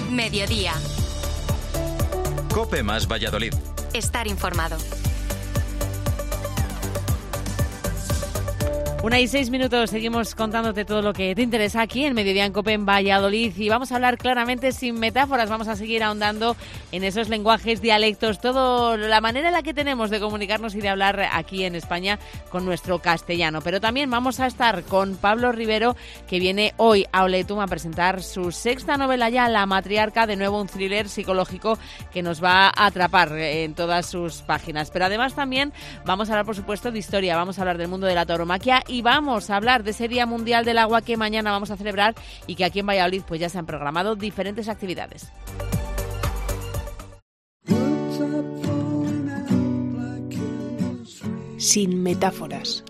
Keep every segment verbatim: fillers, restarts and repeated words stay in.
Mediodía. COPE más Valladolid. Estar informado. Una y seis minutos, seguimos contándote todo lo que te interesa aquí en Mediodía en COPE en Valladolid y vamos a hablar claramente sin metáforas, vamos a seguir ahondando en esos lenguajes, dialectos, todo la manera en la que tenemos de comunicarnos y de hablar aquí en España con nuestro castellano. Pero también vamos a estar con Pablo Rivero, que viene hoy a Oletum a presentar su sexta novela ya, La matriarca, de nuevo un thriller psicológico que nos va a atrapar en todas sus páginas. Pero además también vamos a hablar, por supuesto, de historia, vamos a hablar del mundo de la tauromaquia y vamos a hablar de ese Día Mundial del Agua que mañana vamos a celebrar y que aquí en Valladolid pues ya se han programado diferentes actividades. Sin metáforas.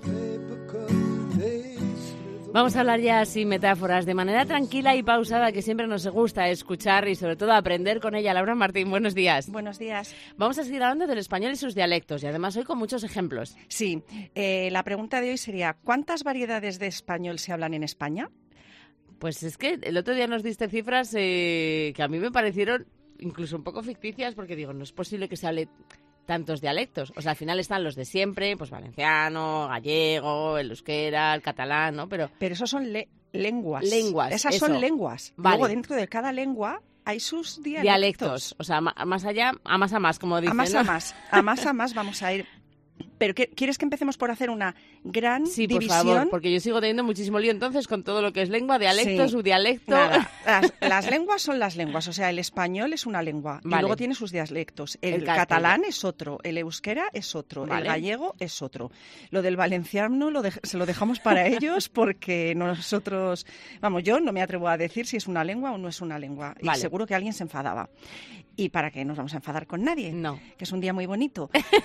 Vamos a hablar ya sin metáforas, de manera tranquila y pausada, que siempre nos gusta escuchar y sobre todo aprender con ella. Laura Martín, buenos días. Buenos días. Vamos a seguir hablando del español y sus dialectos y además hoy con muchos ejemplos. Sí, eh, la pregunta de hoy sería, ¿cuántas variedades de español se hablan en España? Pues es que el otro día nos diste cifras eh, que a mí me parecieron incluso un poco ficticias, porque digo, no es posible que se hable tantos dialectos. O sea, al final están los de siempre, pues valenciano, gallego, el euskera, el catalán, ¿no? Pero, Pero esos son le- lenguas. Lenguas, Esas eso. son lenguas. Vale. Luego, dentro de cada lengua hay sus dialectos. dialectos. O sea, ma- más allá, a más a más, como dicen, A más ¿no? a más. A más a más vamos a ir. Pero ¿qué- ¿quieres que empecemos por hacer una gran Sí, por división? favor, porque yo sigo teniendo muchísimo lío entonces con todo lo que es lengua, dialecto, Sí. subdialecto. Nada, las, las lenguas son las lenguas, o sea, el español es una lengua Vale. y luego tiene sus dialectos. El, El catalán castellano. es otro, el euskera es otro, Vale. el gallego es otro. Lo del valenciano lo dej- se lo dejamos para ellos porque nosotros, vamos, yo no me atrevo a decir si es una lengua o no es una lengua y Vale. seguro que alguien se enfadaba. ¿Y para qué nos vamos a enfadar con nadie? No. Que es un día muy bonito.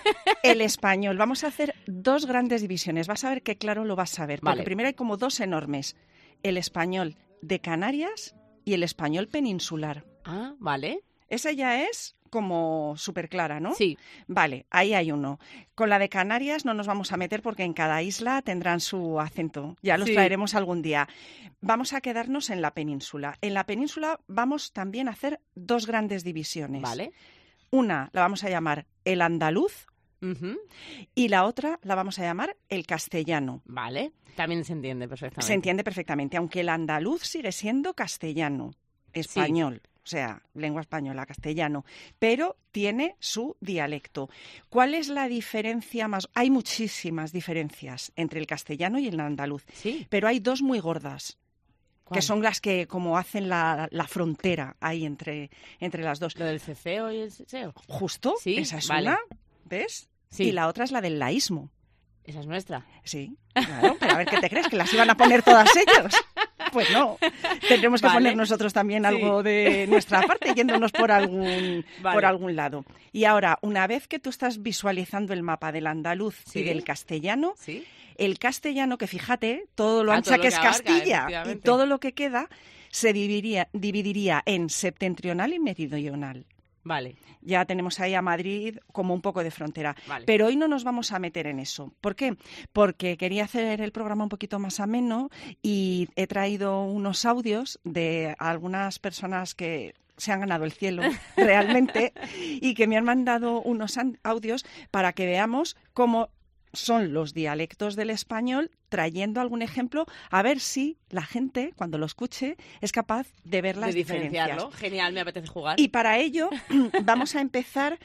El español, vamos a hacer dos grandes divisiones, vas a ver qué claro lo vas a ver, porque Vale. primero hay como dos enormes, el español de Canarias y el español peninsular. Ah, vale. Esa ya es como súper clara, ¿no? Sí. Vale, ahí hay uno. Con la de Canarias no nos vamos a meter porque en cada isla tendrán su acento. Ya los Sí. traeremos algún día. Vamos a quedarnos en la península. En la península vamos también a hacer dos grandes divisiones. Vale. Una la vamos a llamar el andaluz Ujú. y la otra la vamos a llamar el castellano. Vale. También se entiende perfectamente. Se entiende perfectamente, aunque el andaluz sigue siendo castellano, español, o sea, lengua española, castellano, pero tiene su dialecto. ¿Cuál es la diferencia más? Hay muchísimas diferencias entre el castellano y el andaluz, Sí. pero hay dos muy gordas, ¿Cuál? que son las que como hacen la, la frontera ahí entre, entre las dos. Lo del ceceo y el seseo. Justo, Sí, esa es vale. una, ¿ves? Sí. Y la otra es la del laísmo. Esa es nuestra. Sí, claro, pero a ver qué te crees, que las iban a poner todas ellos. Pues no, tendremos que Vale. poner nosotros también Sí. algo de nuestra parte, yéndonos por algún, Vale. por algún lado. Y ahora, una vez que tú estás visualizando el mapa del andaluz Sí. y del castellano, Sí. el castellano, que fíjate, todo lo Ah, ancha todo lo que que es abarca, Castilla y efectivamente. todo lo que queda, se dividiría, dividiría en septentrional y meridional. Vale. Ya tenemos ahí a Madrid como un poco de frontera. Vale. Pero hoy no nos vamos a meter en eso. ¿Por qué? Porque quería hacer el programa un poquito más ameno y he traído unos audios de algunas personas que se han ganado el cielo realmente y que me han mandado unos an- audios para que veamos cómo son los dialectos del español, trayendo algún ejemplo, a ver si la gente, cuando lo escuche, es capaz de ver las de diferencias. diferenciarlo. Genial, me apetece jugar. Y para ello vamos a empezar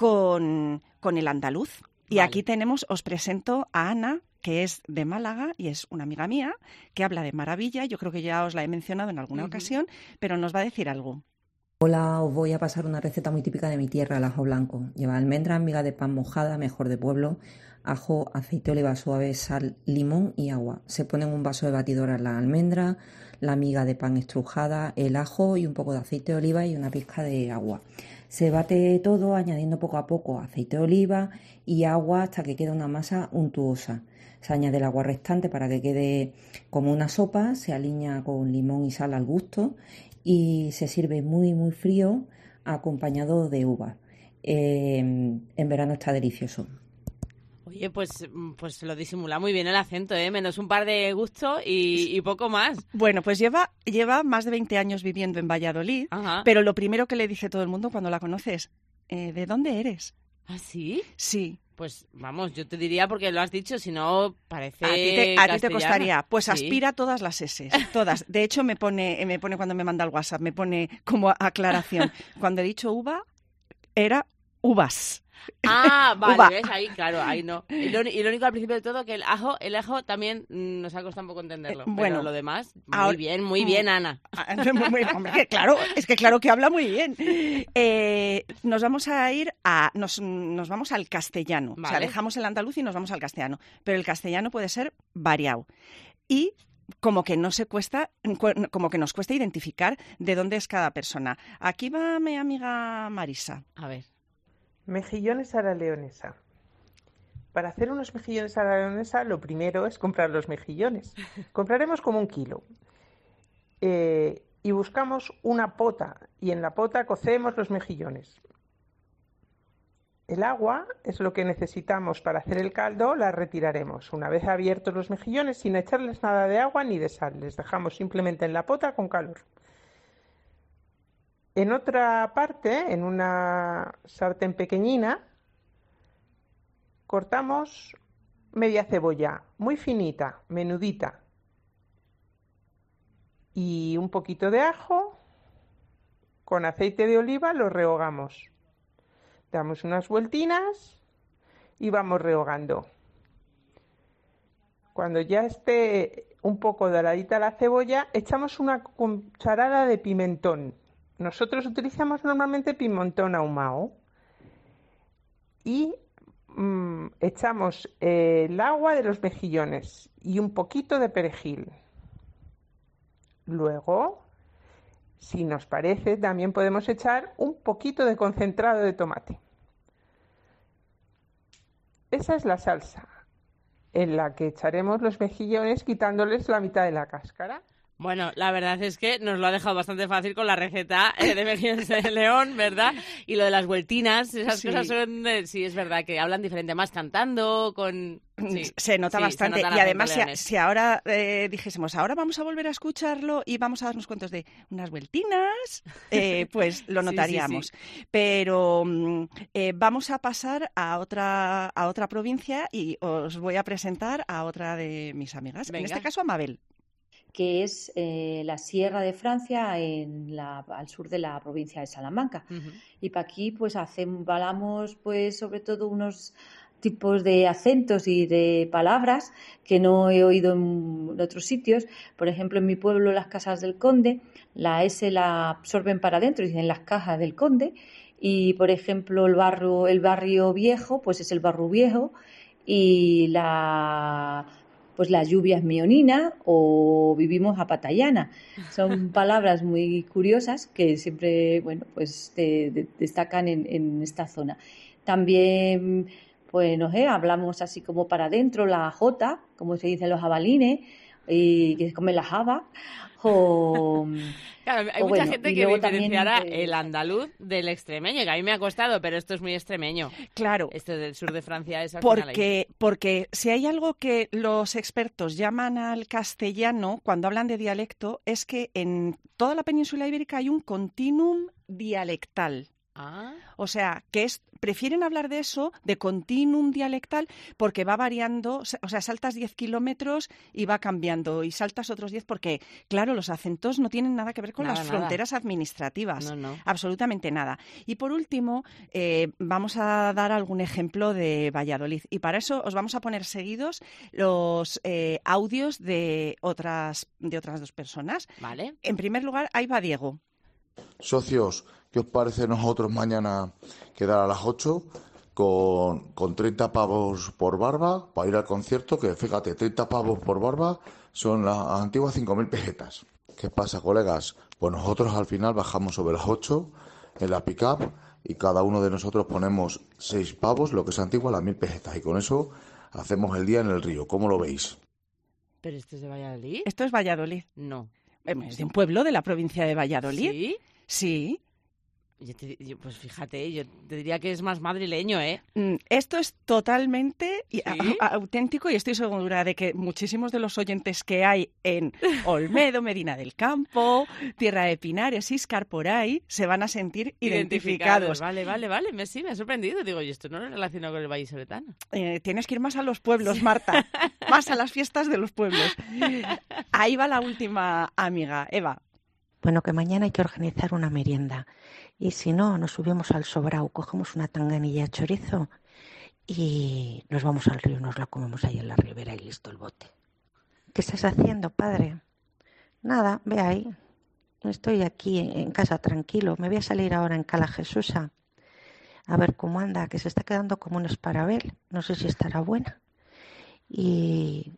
con, con el andaluz. Y Vale. aquí tenemos, os presento a Ana, que es de Málaga y es una amiga mía, que habla de maravilla. Yo creo que ya os la he mencionado en alguna Ujú. ocasión, pero nos va a decir algo. Hola, os voy a pasar una receta muy típica de mi tierra, el ajo blanco. Lleva almendras, miga de pan mojada, mejor de pueblo, ajo, aceite de oliva suave, sal, limón y agua. Se pone en un vaso de batidora la almendra, la miga de pan estrujada, el ajo y un poco de aceite de oliva y una pizca de agua. Se bate todo añadiendo poco a poco aceite de oliva y agua hasta que quede una masa untuosa. Se añade el agua restante para que quede como una sopa, se aliña con limón y sal al gusto y se sirve muy muy frío acompañado de uvas. Eh, en verano está delicioso. Oye, pues, pues lo disimula muy bien el acento, ¿eh? Menos un par de gustos y, y poco más. Bueno, pues lleva, lleva más de veinte años viviendo en Valladolid, Ajá. pero lo primero que le dice todo el mundo cuando la conoce es, eh, ¿de dónde eres? ¿Ah, sí? Sí. Pues vamos, yo te diría porque lo has dicho, si no parece A ti te, a ti te castellana. costaría. Pues Sí. aspira todas las S, todas. De hecho, me pone, me pone cuando me manda el WhatsApp, me pone como aclaración. Cuando he dicho uva, era uvas. Ah, vale, Uva. ¿ves? Ahí, claro, ahí no. Y lo, y lo único al principio de todo que el ajo, el ajo también mm, nos ha costado un poco entenderlo. Eh, bueno, pero lo demás, muy ahora- bien, muy bien, Ana. Ah, muy- muy- hombre, que claro, es que claro que habla muy bien. Eh, nos vamos a ir a, nos, nos vamos al castellano. O sea, Vale. dejamos el andaluz y nos vamos al castellano. Pero el castellano puede ser variado. Y como que no se cuesta, cu- como que nos cuesta identificar de dónde es cada persona. Aquí va mi amiga Marisa. A ver. Mejillones a la leonesa. Para hacer unos mejillones a la leonesa, lo primero es comprar los mejillones. Compraremos como un kilo. Eh, y buscamos una pota, y en la pota cocemos los mejillones. El agua es lo que necesitamos para hacer el caldo, la retiraremos. Una vez abiertos los mejillones, sin echarles nada de agua ni de sal, les dejamos simplemente en la pota con calor. En otra parte, en una sartén pequeñina, cortamos media cebolla, muy finita, menudita, y un poquito de ajo. Con aceite de oliva lo rehogamos. Damos unas vueltinas y vamos rehogando. Cuando ya esté un poco doradita la cebolla, echamos una cucharada de pimentón. Nosotros utilizamos normalmente pimentón ahumado. Y mmm, echamos eh, el agua de los mejillones y un poquito de perejil. Luego, si nos parece, también podemos echar un poquito de concentrado de tomate. Esa es la salsa en la que echaremos los mejillones quitándoles la mitad de la cáscara. Bueno, la verdad es que nos lo ha dejado bastante fácil con la receta eh, de mejillones de león, ¿verdad? Y lo de las vueltinas, esas Sí. cosas son, eh, sí, es verdad, que hablan diferente, más cantando, con... Sí, Se nota sí, bastante. se nota el Y además, acento si, leonés. si ahora eh, dijésemos, ahora vamos a volver a escucharlo y vamos a darnos cuentos de unas vueltinas, eh, pues lo Sí, sí, notaríamos. sí. Pero mm, eh, vamos a pasar a otra, a otra provincia y os voy a presentar a otra de mis amigas. En Venga. este caso, a Mabel. que es eh, la Sierra de Francia en la, al sur de la provincia de Salamanca. Ujú. Y para aquí pues hacemos, hablamos pues sobre todo unos tipos de acentos y de palabras que no he oído en otros sitios. Por ejemplo, en mi pueblo, las Casas del Conde, la S la absorben para adentro y dicen las cajas del Conde. Y, por ejemplo, el barrio, el barrio viejo, pues es el barrio viejo. Y la... pues la lluvia es meonina o vivimos a patallana. Son palabras muy curiosas que siempre, bueno, pues te, te destacan en, en esta zona. También, pues no sé, hablamos así como para adentro, la jota, como se dicen los jabalines, y que se comen la java, o... Claro, hay o mucha bueno, gente y que luego también, diferenciará pues, el andaluz del extremeño, que a mí me ha costado, pero esto es muy extremeño. Claro. Esto del sur de Francia es al final ahí. Porque, porque si hay algo que los expertos llaman al castellano cuando hablan de dialecto es que en toda la península ibérica hay un continuum dialectal. Ah, O sea, que es, prefieren hablar de eso, de continuum dialectal, porque va variando, o sea, saltas diez kilómetros y va cambiando, y saltas otros diez porque, claro, los acentos no tienen nada que ver con Nada, las nada. fronteras administrativas. no, no. Absolutamente nada. Y por último, eh, vamos a dar algún ejemplo de Valladolid. Y para eso os vamos a poner seguidos los eh, audios de otras, de otras dos personas. Vale. En primer lugar, ahí va Diego. Socios, ¿qué os parece nosotros mañana quedar a las ocho con, con treinta pavos por barba para ir al concierto? Que fíjate, treinta pavos por barba son las antiguas cinco mil pesetas. ¿Qué pasa, colegas? Pues nosotros al final bajamos sobre las ocho en la pick-up y cada uno de nosotros ponemos seis pavos, lo que es antigua, las mil pesetas. Y con eso hacemos el día en el río. ¿Cómo lo veis? ¿Pero esto es de Valladolid? Esto es Valladolid. No. Eh, Es de un pueblo de la provincia de Valladolid. ¿Sí? Sí. Yo te, yo, pues fíjate, yo te diría que es más madrileño, ¿eh? Esto es totalmente ¿Sí? a, a, auténtico y estoy segura de que muchísimos de los oyentes que hay en Olmedo, Medina del Campo, Tierra de Pinares, Íscar, por ahí, se van a sentir identificados. Vale, vale, vale, me, sí, me ha sorprendido. Digo, y esto no lo relaciono con el vallisoletano. Eh, tienes que ir más a los pueblos, Marta, más a las fiestas de los pueblos. Ahí va la última amiga, Eva. Bueno, que mañana hay que organizar una merienda. Y si no, nos subimos al Sobrao, cogemos una tanganilla de chorizo y nos vamos al río, nos la comemos ahí en la ribera y listo el bote. ¿Qué estás haciendo, padre? Nada, ve ahí. Estoy aquí en casa tranquilo. Me voy a salir ahora en Cala Jesusa a ver cómo anda, que se está quedando como un esparabel. No sé si estará buena. Y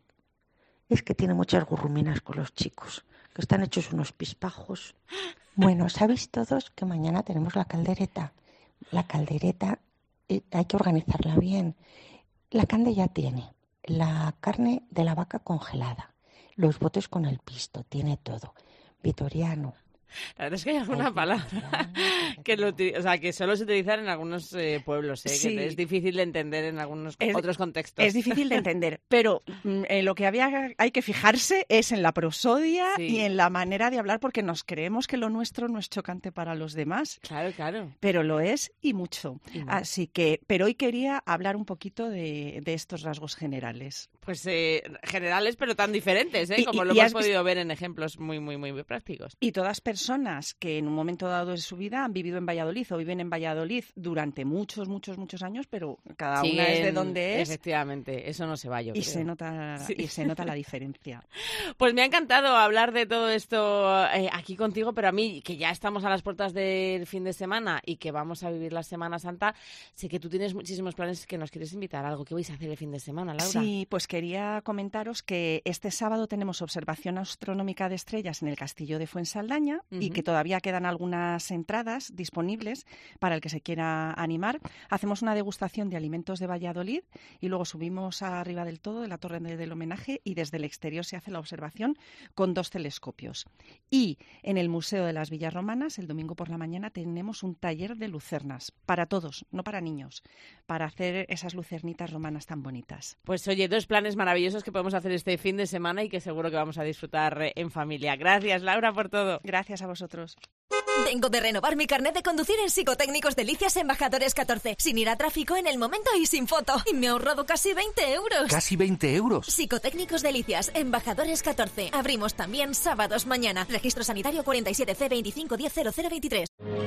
es que tiene muchas gurruminas con los chicos, que están hechos unos pispajos. Bueno, ¿sabéis todos que mañana tenemos la caldereta? La caldereta eh, hay que organizarla bien. La cande ya tiene la carne de la vaca congelada, los botes con el pisto, tiene todo. Vitoriano. La verdad es que hay alguna hay palabra que, lo, o sea, que solo se utiliza en algunos eh, pueblos, ¿eh? Sí. Que es difícil de entender en algunos es, otros contextos. Es difícil de entender, pero eh, lo que había, hay que fijarse es en la prosodia sí. y en la manera de hablar, porque nos creemos que lo nuestro no es chocante para los demás. Claro, claro. Pero lo es y mucho. Y mucho. Así que, pero hoy quería hablar un poquito de, de estos rasgos generales. Pues eh, generales, pero tan diferentes, ¿eh? Como y, lo y hemos podido ver en ejemplos muy, muy, muy, muy prácticos. Y todas personas personas que en un momento dado de su vida han vivido en Valladolid o viven en Valladolid durante muchos, muchos, muchos años, pero cada sí, una es de donde es. Efectivamente, eso no se va, yo y creo. Se nota, sí. Y se nota la diferencia. Pues me ha encantado hablar de todo esto eh, aquí contigo, pero a mí, que ya estamos a las puertas del fin de semana y que vamos a vivir la Semana Santa, sé que tú tienes muchísimos planes que nos quieres invitar a algo. ¿Qué vais a hacer el fin de semana, Laura? Sí, pues quería comentaros que este sábado tenemos observación astronómica de estrellas en el Castillo de Fuensaldaña, uh-huh. y que todavía quedan algunas entradas disponibles para el que se quiera animar. Hacemos una degustación de alimentos de Valladolid y luego subimos arriba del todo de la torre del homenaje y desde el exterior se hace la observación con dos telescopios. Y en el Museo de las Villas Romanas, el domingo por la mañana, tenemos un taller de lucernas para todos, no para niños, para hacer esas lucernitas romanas tan bonitas. Pues oye, dos planes maravillosos que podemos hacer este fin de semana y que seguro que vamos a disfrutar en familia. Gracias, Laura, por todo. Gracias a vosotros. Vengo de renovar mi carnet de conducir en Psicotécnicos Delicias Embajadores catorce, sin ir a tráfico, en el momento y sin foto. Y me he ahorrado casi veinte euros. ¿Casi veinte euros? Psicotécnicos Delicias Embajadores catorce. Abrimos también sábados mañana. Registro sanitario cuarenta y siete C veinticinco diez cero cero veintitrés.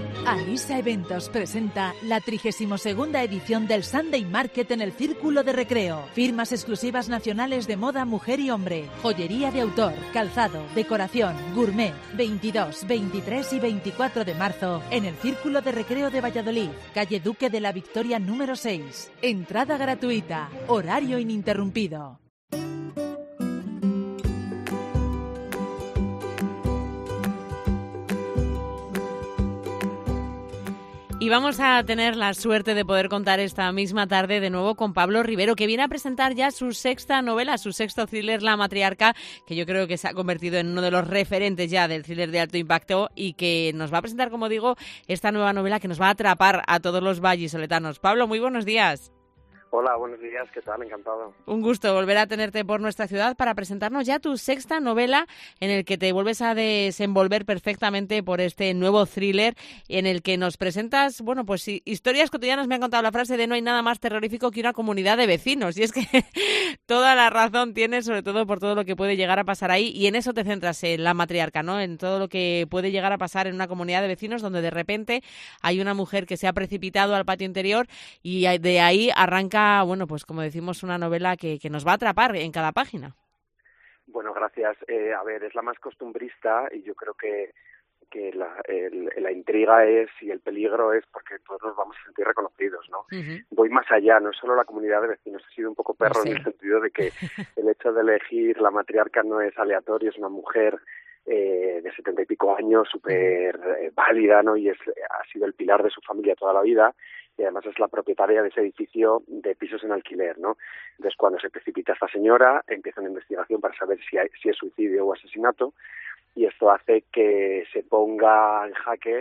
Alisa Eventos presenta la trigésima segunda edición del Sunday Market en el Círculo de Recreo. Firmas exclusivas nacionales de moda mujer y hombre, joyería de autor, calzado, decoración, gourmet. veintidós, veintitrés y veinticuatro de marzo en el Círculo de Recreo de Valladolid, calle Duque de la Victoria número seis. Entrada gratuita, horario ininterrumpido. Y vamos a tener la suerte de poder contar esta misma tarde de nuevo con Pablo Rivero, que viene a presentar ya su sexta novela, su sexto thriller, La matriarca, que yo creo que se ha convertido en uno de los referentes ya del thriller de alto impacto y que nos va a presentar, como digo, esta nueva novela que nos va a atrapar a todos los vallisoletanos. Pablo, muy buenos días. Hola, buenos días, ¿qué tal? Encantado. Un gusto volver a tenerte por nuestra ciudad para presentarnos ya tu sexta novela en el que te vuelves a desenvolver perfectamente por este nuevo thriller en el que nos presentas, bueno, pues historias cotidianas. Me han contado la frase de no hay nada más terrorífico que una comunidad de vecinos y es que toda la razón tienes, sobre todo por todo lo que puede llegar a pasar ahí y en eso te centras en La matriarca, ¿no? En todo lo que puede llegar a pasar en una comunidad de vecinos donde de repente hay una mujer que se ha precipitado al patio interior y de ahí arranca, bueno, pues como decimos, una novela que, que nos va a atrapar en cada página. Bueno, gracias. Eh, a ver, es la más costumbrista y yo creo que, que la, el, la intriga es y el peligro es porque todos nos vamos a sentir reconocidos, ¿no? Uh-huh. Voy más allá, no es solo la comunidad de vecinos, he sido un poco perro sí. en el sentido de que el hecho de elegir la matriarca no es aleatorio, es una mujer eh, de setenta y pico años, súper eh, válida, ¿no? Y es, ha sido el pilar de su familia toda la vida. Y además es la propietaria de ese edificio de pisos en alquiler, ¿no? Entonces, cuando se precipita esta señora, empieza una investigación para saber si, hay, si es suicidio o asesinato, y esto hace que se ponga en jaque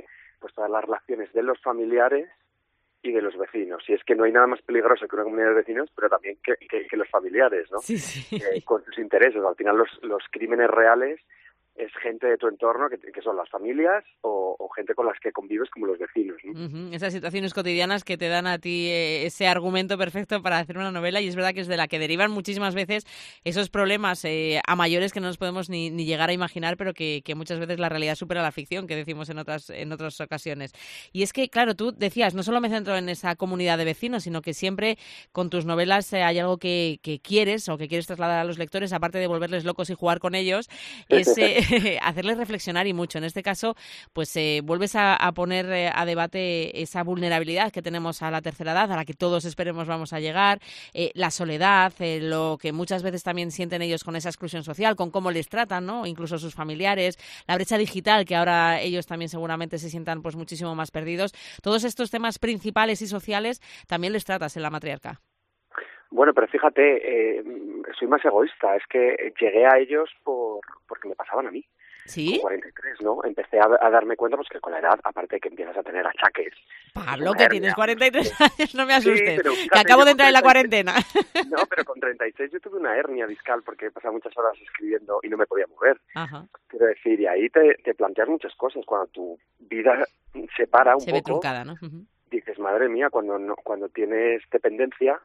pues todas las relaciones de los familiares y de los vecinos. Y es que no hay nada más peligroso que una comunidad de vecinos, pero también que, que, que los familiares, ¿no? Sí, sí. Eh, con sus intereses. Al final los, los crímenes reales es gente de tu entorno, que, que son las familias o, o gente con las que convives como los vecinos, ¿no? Uh-huh. Esas situaciones cotidianas que te dan a ti eh, ese argumento perfecto para hacer una novela, y es verdad que es de la que derivan muchísimas veces esos problemas eh, a mayores que no nos podemos ni, ni llegar a imaginar, pero que, que muchas veces la realidad supera la ficción, que decimos en otras, en otras ocasiones. Y es que, claro, tú decías, no solo me centro en esa comunidad de vecinos, sino que siempre con tus novelas eh, hay algo que, que quieres o que quieres trasladar a los lectores, aparte de volverles locos y jugar con ellos, es... Eh, hacerles reflexionar, y mucho. En este caso, pues eh, vuelves a, a poner eh, a debate esa vulnerabilidad que tenemos a la tercera edad, a la que todos esperemos vamos a llegar, eh, la soledad, eh, lo que muchas veces también sienten ellos con esa exclusión social, con cómo les tratan, ¿no? Incluso sus familiares, la brecha digital, que ahora ellos también seguramente se sientan pues muchísimo más perdidos. Todos estos temas principales y sociales también les tratas en La matriarca. Bueno, pero fíjate, eh, soy más egoísta. Es que llegué a ellos por porque me pasaban a mí. ¿Sí? Con cuarenta y tres, ¿no? Empecé a, a darme cuenta, pues que con la edad, aparte de que empiezas a tener achaques. Pablo, que tienes cuarenta y tres años, no me asustes, sí, pero fíjate, que acabo de entrar en la treinta y seis, cuarentena. No, pero con treinta y seis yo tuve una hernia discal porque pasaba muchas horas escribiendo y no me podía mover. Ajá. Quiero decir, y ahí te, te planteas muchas cosas. Cuando tu vida se para un se poco, ve truncada, ¿no? Uh-huh. Dices, madre mía, cuando no, cuando tienes dependencia,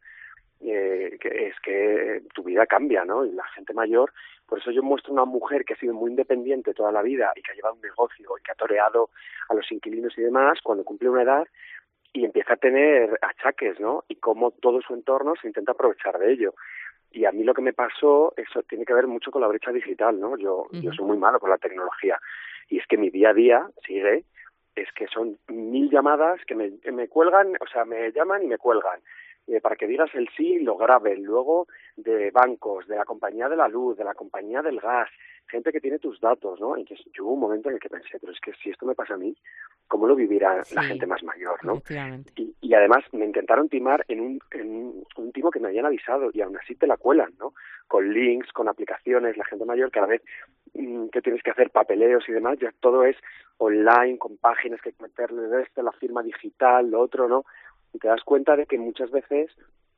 eh, que es que tu vida cambia, ¿no? Y la gente mayor, por eso yo muestro una mujer que ha sido muy independiente toda la vida y que ha llevado un negocio y que ha toreado a los inquilinos y demás, cuando cumple una edad y empieza a tener achaques, ¿no? Y cómo todo su entorno se intenta aprovechar de ello. Y a mí lo que me pasó, eso tiene que ver mucho con la brecha digital, ¿no? Yo, uh-huh. yo soy muy malo con la tecnología. Y es que mi día a día sigue, es que son mil llamadas que me, me cuelgan, o sea, me llaman y me cuelgan. Eh, para que digas el sí y lo graben, luego de bancos, de la compañía de la luz, de la compañía del gas, gente que tiene tus datos, ¿no? Y que yo hubo un momento en el que pensé, pero es que si esto me pasa a mí, ¿cómo lo vivirá sí, la gente más mayor, no? Y, y además me intentaron timar en un, en un timo que me habían avisado y aún así te la cuelan, ¿no? Con links, con aplicaciones, la gente mayor cada vez mmm, que tienes que hacer papeleos y demás, ya todo es online, con páginas que hay que meterle de esto, la firma digital, lo otro, ¿no? Y te das cuenta de que muchas veces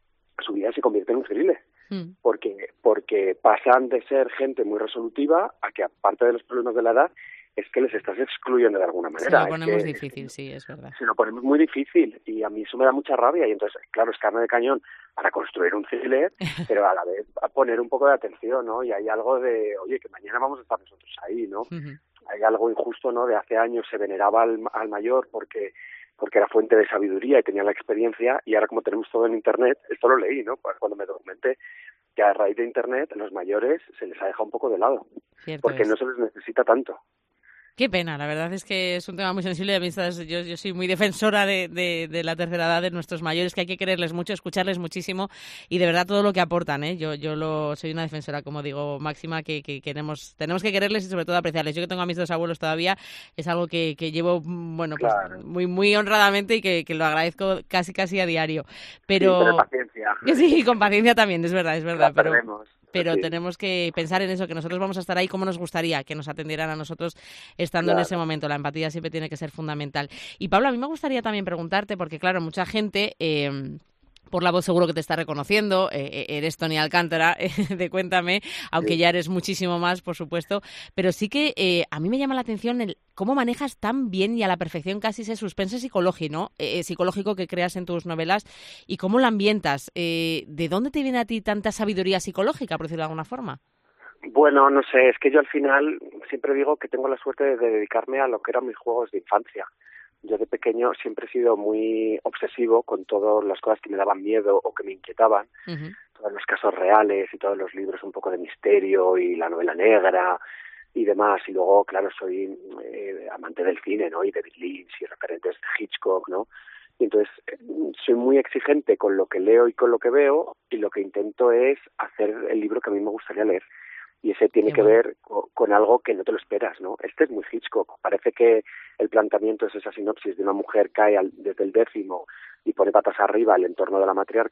su vida se convierte en un thriller, mm. porque porque pasan de ser gente muy resolutiva a que, aparte de los problemas de la edad, es que les estás excluyendo de alguna manera. Se lo ponemos es que, difícil, sí, es verdad. Se lo ponemos muy difícil y a mí eso me da mucha rabia y entonces, claro, es carne de cañón para construir un thriller, pero a la vez a poner un poco de atención, ¿no? Y hay algo de, oye, que mañana vamos a estar nosotros ahí, ¿no? Uh-huh. Hay algo injusto, ¿no? De hace años se veneraba al, al mayor porque... porque era fuente de sabiduría y tenía la experiencia, y ahora como tenemos todo en Internet, esto lo leí, ¿no? Cuando me documenté, que a raíz de Internet los mayores se les ha dejado un poco de lado, Cierto porque es. no se les necesita tanto. Qué pena, la verdad es que es un tema muy sensible. Yo, yo soy muy defensora de, de, de la tercera edad, de nuestros mayores, que hay que quererles mucho, escucharles muchísimo y de verdad todo lo que aportan, ¿eh? Yo, yo lo, soy una defensora, como digo, máxima, que, que queremos, tenemos que quererles y sobre todo apreciarles. Yo que tengo a mis dos abuelos todavía, es algo que, que llevo, bueno, pues claro. muy muy honradamente y que, que lo agradezco casi casi a diario. Pero, sí, pero paciencia. Sí, con paciencia también, es verdad, es verdad. La pero... perdemos. Pero sí. tenemos que pensar en eso, que nosotros vamos a estar ahí como nos gustaría que nos atendieran a nosotros estando claro. en ese momento. La empatía siempre tiene que ser fundamental. Y Pablo, a mí me gustaría también preguntarte, porque claro, mucha gente... Eh, por la voz seguro que te está reconociendo, eh, eres Tony Alcántara, eh, de Cuéntame, aunque sí. ya eres muchísimo más, por supuesto, pero sí que eh, a mí me llama la atención el cómo manejas tan bien y a la perfección casi ese suspense psicológico, ¿no? Eh, psicológico que creas en tus novelas y cómo lo ambientas. Eh, ¿De dónde te viene a ti tanta sabiduría psicológica, por decirlo de alguna forma? Bueno, no sé, es que yo al final siempre digo que tengo la suerte de dedicarme a lo que eran mis juegos de infancia. Yo de pequeño siempre he sido muy obsesivo con todas las cosas que me daban miedo o que me inquietaban, uh-huh. todos los casos reales y todos los libros un poco de misterio y la novela negra y demás. Y luego, claro, soy eh, amante del cine, ¿no? Y David Lynch y referentes de Hitchcock, ¿no? Y entonces eh, soy muy exigente con lo que leo y con lo que veo y lo que intento es hacer el libro que a mí me gustaría leer. Y ese tiene Qué que bueno. ver con, con algo que no te lo esperas, ¿no? Este es muy Hitchcock. Parece que el planteamiento es esa sinopsis de una mujer cae al, desde el décimo y pone patas arriba el entorno de la matriarca,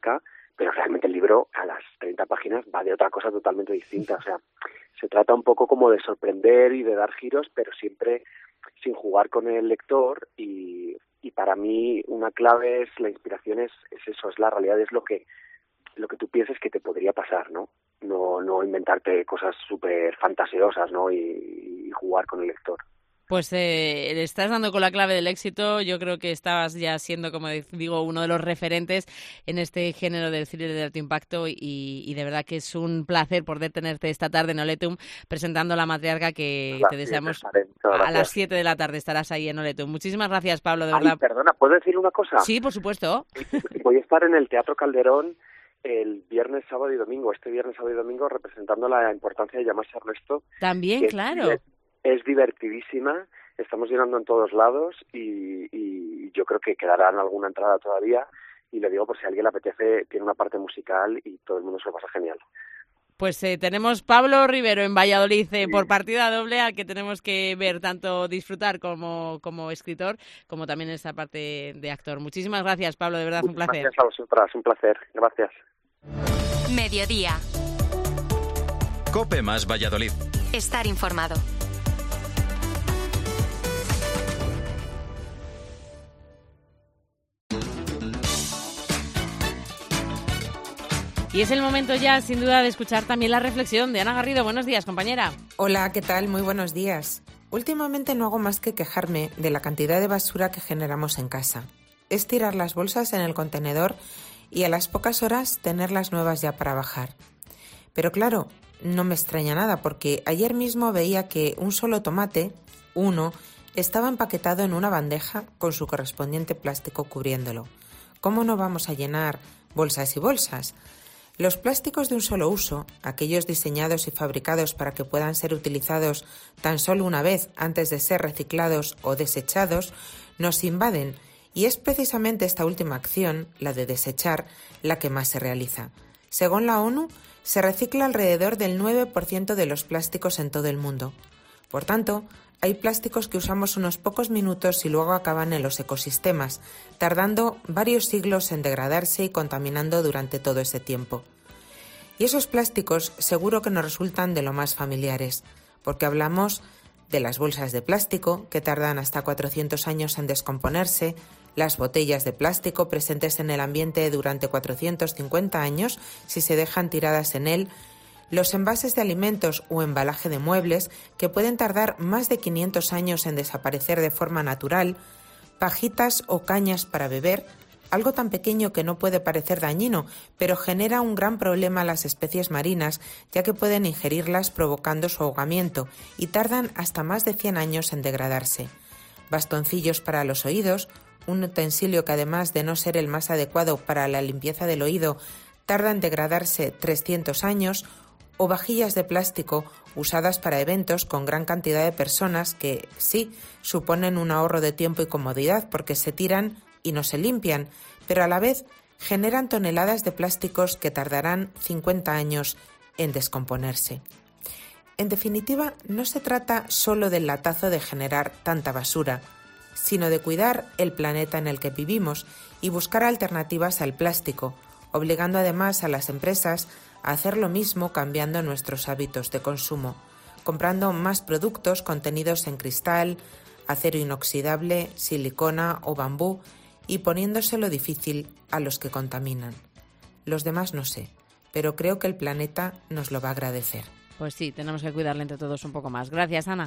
pero realmente el libro a las treinta páginas va de otra cosa totalmente distinta. O sea, se trata un poco como de sorprender y de dar giros, pero siempre sin jugar con el lector, y, y para mí una clave es la inspiración, es, es eso, es la realidad, es lo que lo que tú piensas que te podría pasar, ¿no? No, no inventarte cosas súper fantasiosas, ¿no? Y, y jugar con el lector. Pues eh, le estás dando con la clave del éxito. Yo creo que estabas ya siendo, como digo, uno de los referentes en este género del thriller de alto impacto, y, y de verdad que es un placer poder tenerte esta tarde en Oletum presentando La matriarca, que gracias, te deseamos a las siete de la tarde estarás ahí en Oletum. Muchísimas gracias, Pablo, de verdad. Ay, perdona, ¿puedo decir una cosa? Sí, por supuesto. Voy a estar en el Teatro Calderón el viernes, sábado y domingo, este viernes, sábado y domingo, representando la importancia de llamarse Ernesto. También, claro. Es, es divertidísima, estamos llenando en todos lados y, y yo creo que quedarán alguna entrada todavía, y le digo por si a alguien le apetece, tiene una parte musical y todo el mundo se lo pasa genial. Pues eh, tenemos Pablo Rivero en Valladolid eh, sí. por partida doble, al que tenemos que ver, tanto disfrutar como, como escritor, como también esa parte de actor. Muchísimas gracias, Pablo, de verdad, Muchas un placer. Gracias a vosotras, un placer, gracias. Mediodía. COPE más Valladolid. Estar informado. Y es el momento ya, sin duda, de escuchar también la reflexión de Ana Garrido. Buenos días, compañera. Hola, ¿qué tal? Muy buenos días. Últimamente no hago más que quejarme de la cantidad de basura que generamos en casa. Es tirar las bolsas en el contenedor y a las pocas horas tener las nuevas ya para bajar. Pero claro, no me extraña nada, porque ayer mismo veía que un solo tomate, uno, estaba empaquetado en una bandeja con su correspondiente plástico cubriéndolo. ¿Cómo no vamos a llenar bolsas y bolsas? Los plásticos de un solo uso, aquellos diseñados y fabricados para que puedan ser utilizados tan solo una vez antes de ser reciclados o desechados, nos invaden, y es precisamente esta última acción, la de desechar, la que más se realiza. Según la ONU, se recicla alrededor del nueve por ciento de los plásticos en todo el mundo. Por tanto, hay plásticos que usamos unos pocos minutos y luego acaban en los ecosistemas, tardando varios siglos en degradarse y contaminando durante todo ese tiempo. Y esos plásticos seguro que nos resultan de lo más familiares, porque hablamos de las bolsas de plástico, que tardan hasta cuatrocientos años en descomponerse, las botellas de plástico presentes en el ambiente durante cuatrocientos cincuenta años si se dejan tiradas en él, los envases de alimentos o embalaje de muebles, que pueden tardar más de quinientos años en desaparecer de forma natural, pajitas o cañas para beber, algo tan pequeño que no puede parecer dañino, pero genera un gran problema a las especies marinas, ya que pueden ingerirlas provocando su ahogamiento y tardan hasta más de cien años en degradarse. Bastoncillos para los oídos, un utensilio que además de no ser el más adecuado para la limpieza del oído, tarda en degradarse trescientos años, o vajillas de plástico usadas para eventos con gran cantidad de personas que, sí, suponen un ahorro de tiempo y comodidad porque se tiran y no se limpian, pero a la vez generan toneladas de plásticos que tardarán cincuenta años en descomponerse. En definitiva, no se trata solo del latazo de generar tanta basura, sino de cuidar el planeta en el que vivimos y buscar alternativas al plástico, obligando además a las empresas a hacer lo mismo, cambiando nuestros hábitos de consumo, comprando más productos contenidos en cristal, acero inoxidable, silicona o bambú, y poniéndoselo difícil a los que contaminan. Los demás no sé, pero creo que el planeta nos lo va a agradecer. Pues sí, tenemos que cuidarle entre todos un poco más. Gracias, Ana.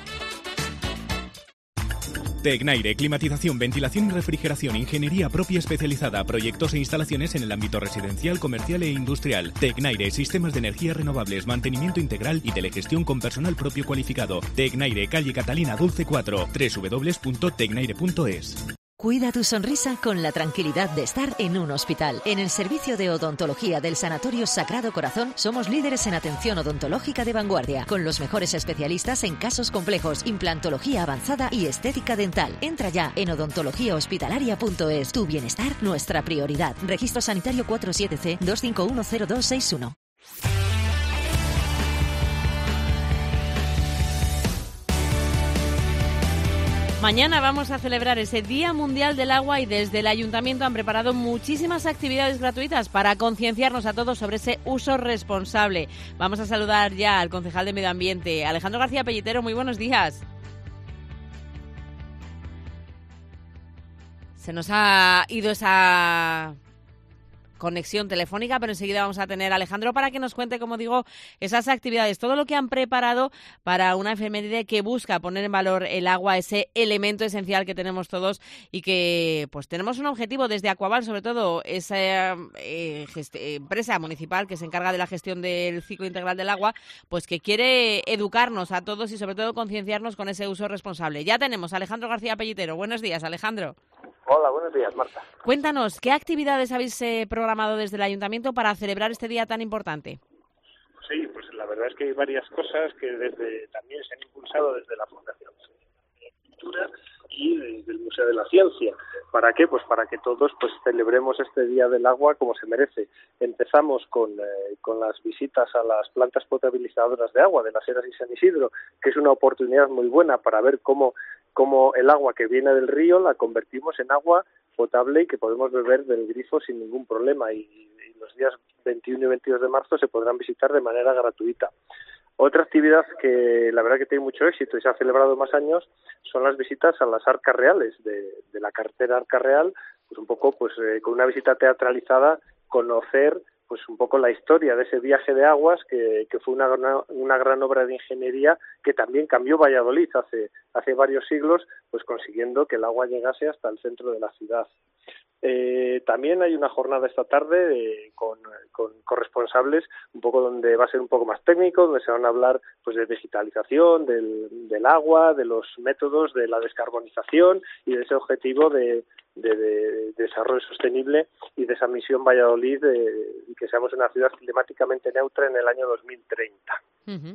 Tecnaire, climatización, ventilación y refrigeración, ingeniería propia especializada, proyectos e instalaciones en el ámbito residencial, comercial e industrial. Tecnaire, sistemas de energías renovables, mantenimiento integral y telegestión con personal propio cualificado. Tecnaire, calle Catalina Dulce cuatro, doble u doble u doble u punto tecnaire punto es. Cuida tu sonrisa con la tranquilidad de estar en un hospital. En el servicio de odontología del Sanatorio Sagrado Corazón somos líderes en atención odontológica de vanguardia, con los mejores especialistas en casos complejos, implantología avanzada y estética dental. Entra ya en odontología hospitalaria punto es. Tu bienestar, nuestra prioridad. Registro sanitario cuatro siete C dos cinco uno cero dos seis uno. Mañana vamos a celebrar ese Día Mundial del Agua y desde el Ayuntamiento han preparado muchísimas actividades gratuitas para concienciarnos a todos sobre ese uso responsable. Vamos a saludar ya al concejal de Medio Ambiente, Alejandro García Pellitero. Muy buenos días. Se nos ha ido esa conexión telefónica, pero enseguida vamos a tener a Alejandro para que nos cuente, como digo, esas actividades, todo lo que han preparado para una efeméride que busca poner en valor el agua, ese elemento esencial que tenemos todos y que pues tenemos un objetivo desde Aquaval, sobre todo esa eh, gest- empresa municipal que se encarga de la gestión del ciclo integral del agua, pues que quiere educarnos a todos y sobre todo concienciarnos con ese uso responsable. Ya tenemos a Alejandro García Pellitero. Buenos días, Alejandro. Hola, buenos días, Marta. Cuéntanos, ¿qué actividades habéis eh, programado desde el Ayuntamiento para celebrar este día tan importante? Sí, pues la verdad es que hay varias cosas que desde también se han impulsado desde la Fundación de Cultura y desde el Museo de la Ciencia. ¿Para qué? Pues para que todos pues celebremos este Día del Agua como se merece. Empezamos con, eh, con las visitas a las plantas potabilizadoras de agua de las Heras y San Isidro, que es una oportunidad muy buena para ver cómo cómo el agua que viene del río la convertimos en agua potable y que podemos beber del grifo sin ningún problema. Y, y los días veintiuno y veintidós de marzo se podrán visitar de manera gratuita. Otra actividad que la verdad que tiene mucho éxito y se ha celebrado más años son las visitas a las arcas reales de, de la carretera Arca Real, pues un poco pues eh, con una visita teatralizada, conocer pues un poco la historia de ese viaje de aguas que, que fue una, una gran obra de ingeniería que también cambió Valladolid hace, hace varios siglos, pues consiguiendo que el agua llegase hasta el centro de la ciudad. Eh, también hay una jornada esta tarde eh, con, con corresponsables, un poco donde va a ser un poco más técnico, donde se van a hablar pues de digitalización, del, del agua, de los métodos de la descarbonización y de ese objetivo de, de, de desarrollo sostenible y de esa misión Valladolid de, de que seamos una ciudad climáticamente neutra en el año dos mil treinta. Uh-huh.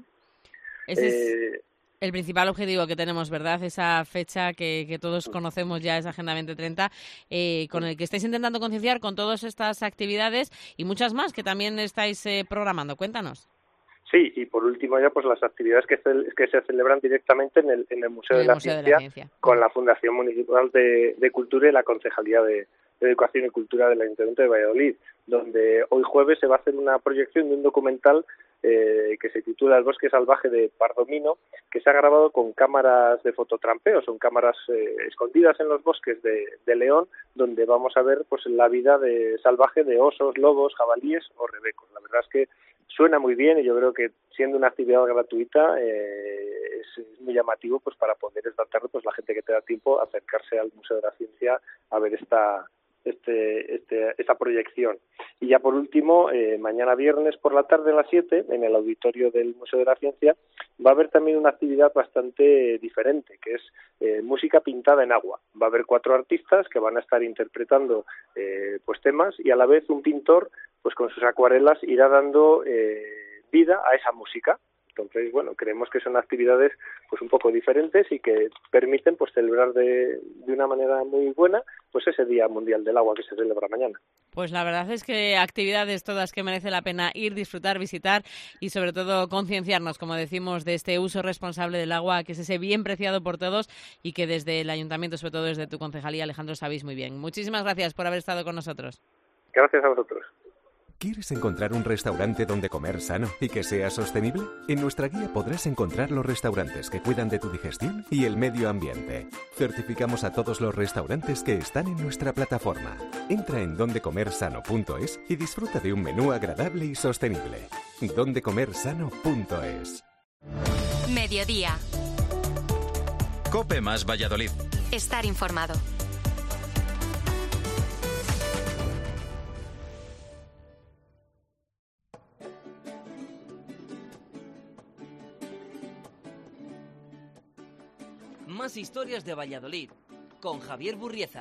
Ese eh, es el principal objetivo que tenemos, ¿verdad? Esa fecha que, que todos conocemos ya, esa Agenda veinte treinta, eh, con el que estáis intentando concienciar con todas estas actividades y muchas más que también estáis eh, programando. Cuéntanos. Sí, y por último ya pues las actividades que, ce- que se celebran directamente en el, en el Museo, En de, el la Museo de Ciencia, la Ciencia. con la Fundación Municipal de, de Cultura y la Concejalía de, de Educación y Cultura del Ayuntamiento de Valladolid, donde hoy jueves se va a hacer una proyección de un documental eh, que se titula El bosque salvaje de Pardomino, que se ha grabado con cámaras de fototrampeo, son cámaras eh, escondidas en los bosques de, de León, donde vamos a ver pues la vida de salvaje de osos, lobos, jabalíes o rebecos. La verdad es que suena muy bien y yo creo que siendo una actividad gratuita eh, es, es muy llamativo pues para poder esta tarde pues la gente que tenga tiempo acercarse al Museo de la Ciencia a ver esta este, este esta proyección. Y ya por último, eh, mañana viernes por la tarde a las siete, en el auditorio del Museo de la Ciencia, va a haber también una actividad bastante diferente, que es eh, música pintada en agua. Va a haber cuatro artistas que van a estar interpretando eh, pues temas y a la vez un pintor pues con sus acuarelas irá dando eh, vida a esa música. Entonces, bueno, creemos que son actividades pues un poco diferentes y que permiten pues celebrar de, de una manera muy buena pues ese Día Mundial del Agua que se celebra mañana. Pues la verdad es que actividades todas que merece la pena ir, disfrutar, visitar y sobre todo concienciarnos, como decimos, de este uso responsable del agua, que es ese bien preciado por todos y que desde el Ayuntamiento, sobre todo desde tu concejalía, Alejandro, sabéis muy bien. Muchísimas gracias por haber estado con nosotros. Gracias a vosotros. ¿Quieres encontrar un restaurante donde comer sano y que sea sostenible? En nuestra guía podrás encontrar los restaurantes que cuidan de tu digestión y el medio ambiente. Certificamos a todos los restaurantes que están en nuestra plataforma. Entra en donde comer sano punto es y disfruta de un menú agradable y sostenible. donde comer sano punto es. Mediodía. COPE más Valladolid. Estar informado. Más historias de Valladolid, con Javier Burrieza.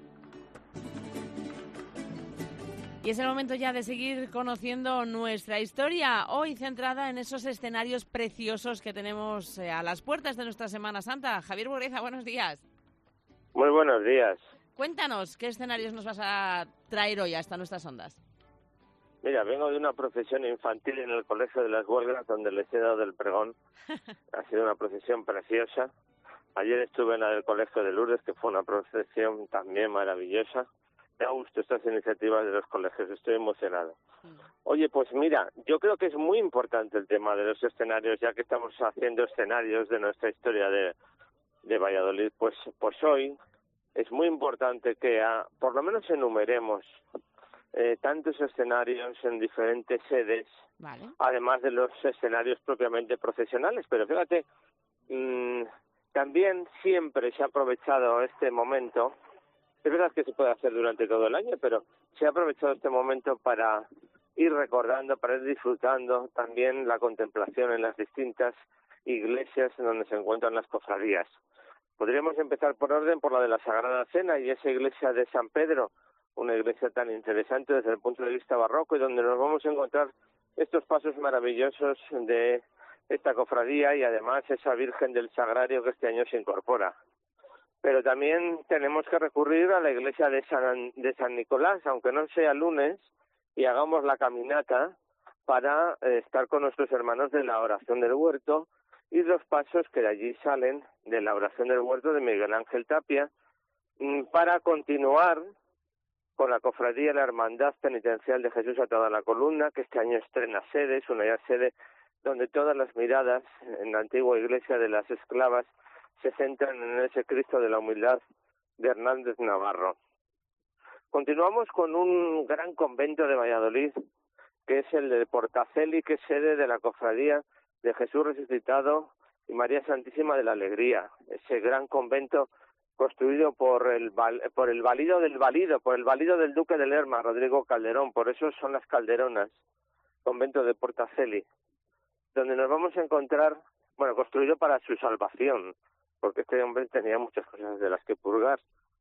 Y es el momento ya de seguir conociendo nuestra historia, hoy centrada en esos escenarios preciosos que tenemos eh, a las puertas de nuestra Semana Santa. Javier Burrieza, buenos días. Muy buenos días. Cuéntanos, ¿qué escenarios nos vas a traer hoy hasta nuestras ondas? Mira, vengo de una procesión infantil en el Colegio de las Huelgas, donde les he dado el pregón. Ha sido una procesión preciosa. Ayer estuve en la del Colegio de Lourdes, que fue una procesión también maravillosa. Me ha gustado estas iniciativas de los colegios, estoy emocionado. Oye, pues mira, yo creo que es muy importante el tema de los escenarios, ya que estamos haciendo escenarios de nuestra historia de, de Valladolid. Pues, pues hoy es muy importante que a, por lo menos enumeremos eh, tantos escenarios en diferentes sedes, vale. además de los escenarios propiamente procesionales. Pero fíjate, mmm, también siempre se ha aprovechado este momento. Es verdad que se puede hacer durante todo el año, pero se ha aprovechado este momento para ir recordando, para ir disfrutando también la contemplación en las distintas iglesias en donde se encuentran las cofradías. Podríamos empezar por orden por la de la Sagrada Cena y esa iglesia de San Pedro, una iglesia tan interesante desde el punto de vista barroco y donde nos vamos a encontrar estos pasos maravillosos de esta cofradía y además esa Virgen del Sagrario que este año se incorpora. Pero también tenemos que recurrir a la iglesia de San, de San Nicolás, aunque no sea lunes, y hagamos la caminata para eh, estar con nuestros hermanos de la oración del huerto y los pasos que de allí salen de la oración del huerto de Miguel Ángel Tapia, mmm, para continuar con la cofradía de la Hermandad Penitencial de Jesús a toda la columna, que este año estrena sede, es una sede donde todas las miradas en la antigua iglesia de las esclavas se centran en ese Cristo de la humildad de Hernández Navarro. Continuamos con un gran convento de Valladolid, que es el de Portaceli, que es sede de la cofradía de Jesús Resucitado y María Santísima de la Alegría. Ese gran convento construido por el por el valido del valido, por el valido del duque de Lerma, Rodrigo Calderón, por eso son las Calderonas, convento de Portaceli, donde nos vamos a encontrar, bueno, construido para su salvación, porque este hombre tenía muchas cosas de las que purgar.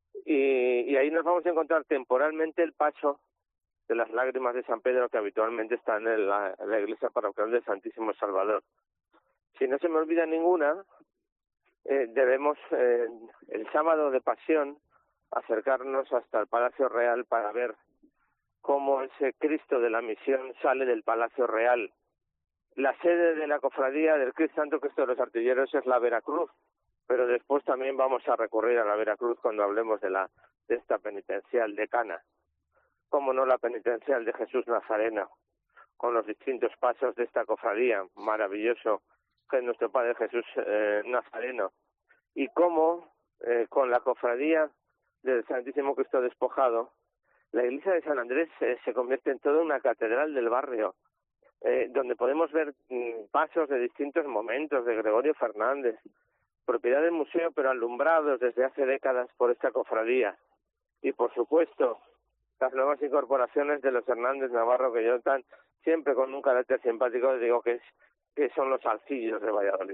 Y, y ahí nos vamos a encontrar temporalmente el paso de las lágrimas de San Pedro, que habitualmente están en la, en la iglesia parroquial del Santísimo Salvador. Si no se me olvida ninguna, eh, debemos eh, el sábado de Pasión acercarnos hasta el Palacio Real para ver cómo ese Cristo de la Misión sale del Palacio Real. La sede de la cofradía del Cristo Santo Cristo de los Artilleros es la Veracruz, pero después también vamos a recurrir a la Veracruz cuando hablemos de la de esta penitencial de Cana. Cómo no la penitencial de Jesús Nazareno, con los distintos pasos de esta cofradía, maravilloso, que es nuestro Padre Jesús eh, Nazareno. Y cómo, eh, con la cofradía del Santísimo Cristo Despojado, la iglesia de San Andrés eh, se convierte en toda una catedral del barrio, eh, donde podemos ver mm, pasos de distintos momentos de Gregorio Fernández, propiedad del museo, pero alumbrados desde hace décadas por esta cofradía. Y, por supuesto, las nuevas incorporaciones de los Hernández Navarro, que yo tan siempre con un carácter simpático digo que, es, que son los alcillos de Valladolid.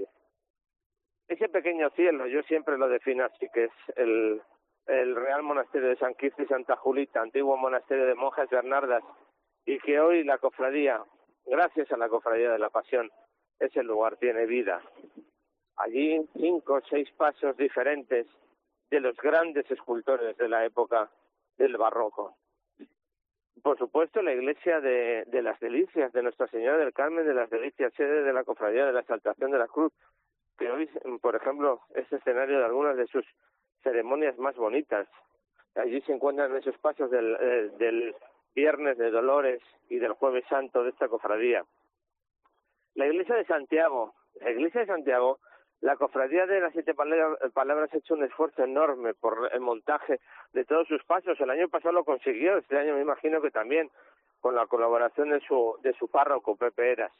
Ese pequeño cielo, yo siempre lo defino así, que es el, el Real Monasterio de San Quirce y Santa Julita, antiguo monasterio de monjas bernardas, y que hoy la cofradía, gracias a la cofradía de la Pasión, ese lugar tiene vida. Allí cinco o seis pasos diferentes de los grandes escultores de la época del barroco. Por supuesto, la iglesia de, de las Delicias, de Nuestra Señora del Carmen de las Delicias, sede de la Cofradía de la Exaltación de la Cruz, que hoy, por ejemplo, es escenario de algunas de sus ceremonias más bonitas. Allí se encuentran esos pasos del, eh, del Viernes de Dolores y del Jueves Santo de esta cofradía. La iglesia de Santiago, la iglesia de Santiago, la cofradía de las siete palabras ha hecho un esfuerzo enorme por el montaje de todos sus pasos. El año pasado lo consiguió, este año me imagino que también, con la colaboración de su de su párroco, Pepe Eras.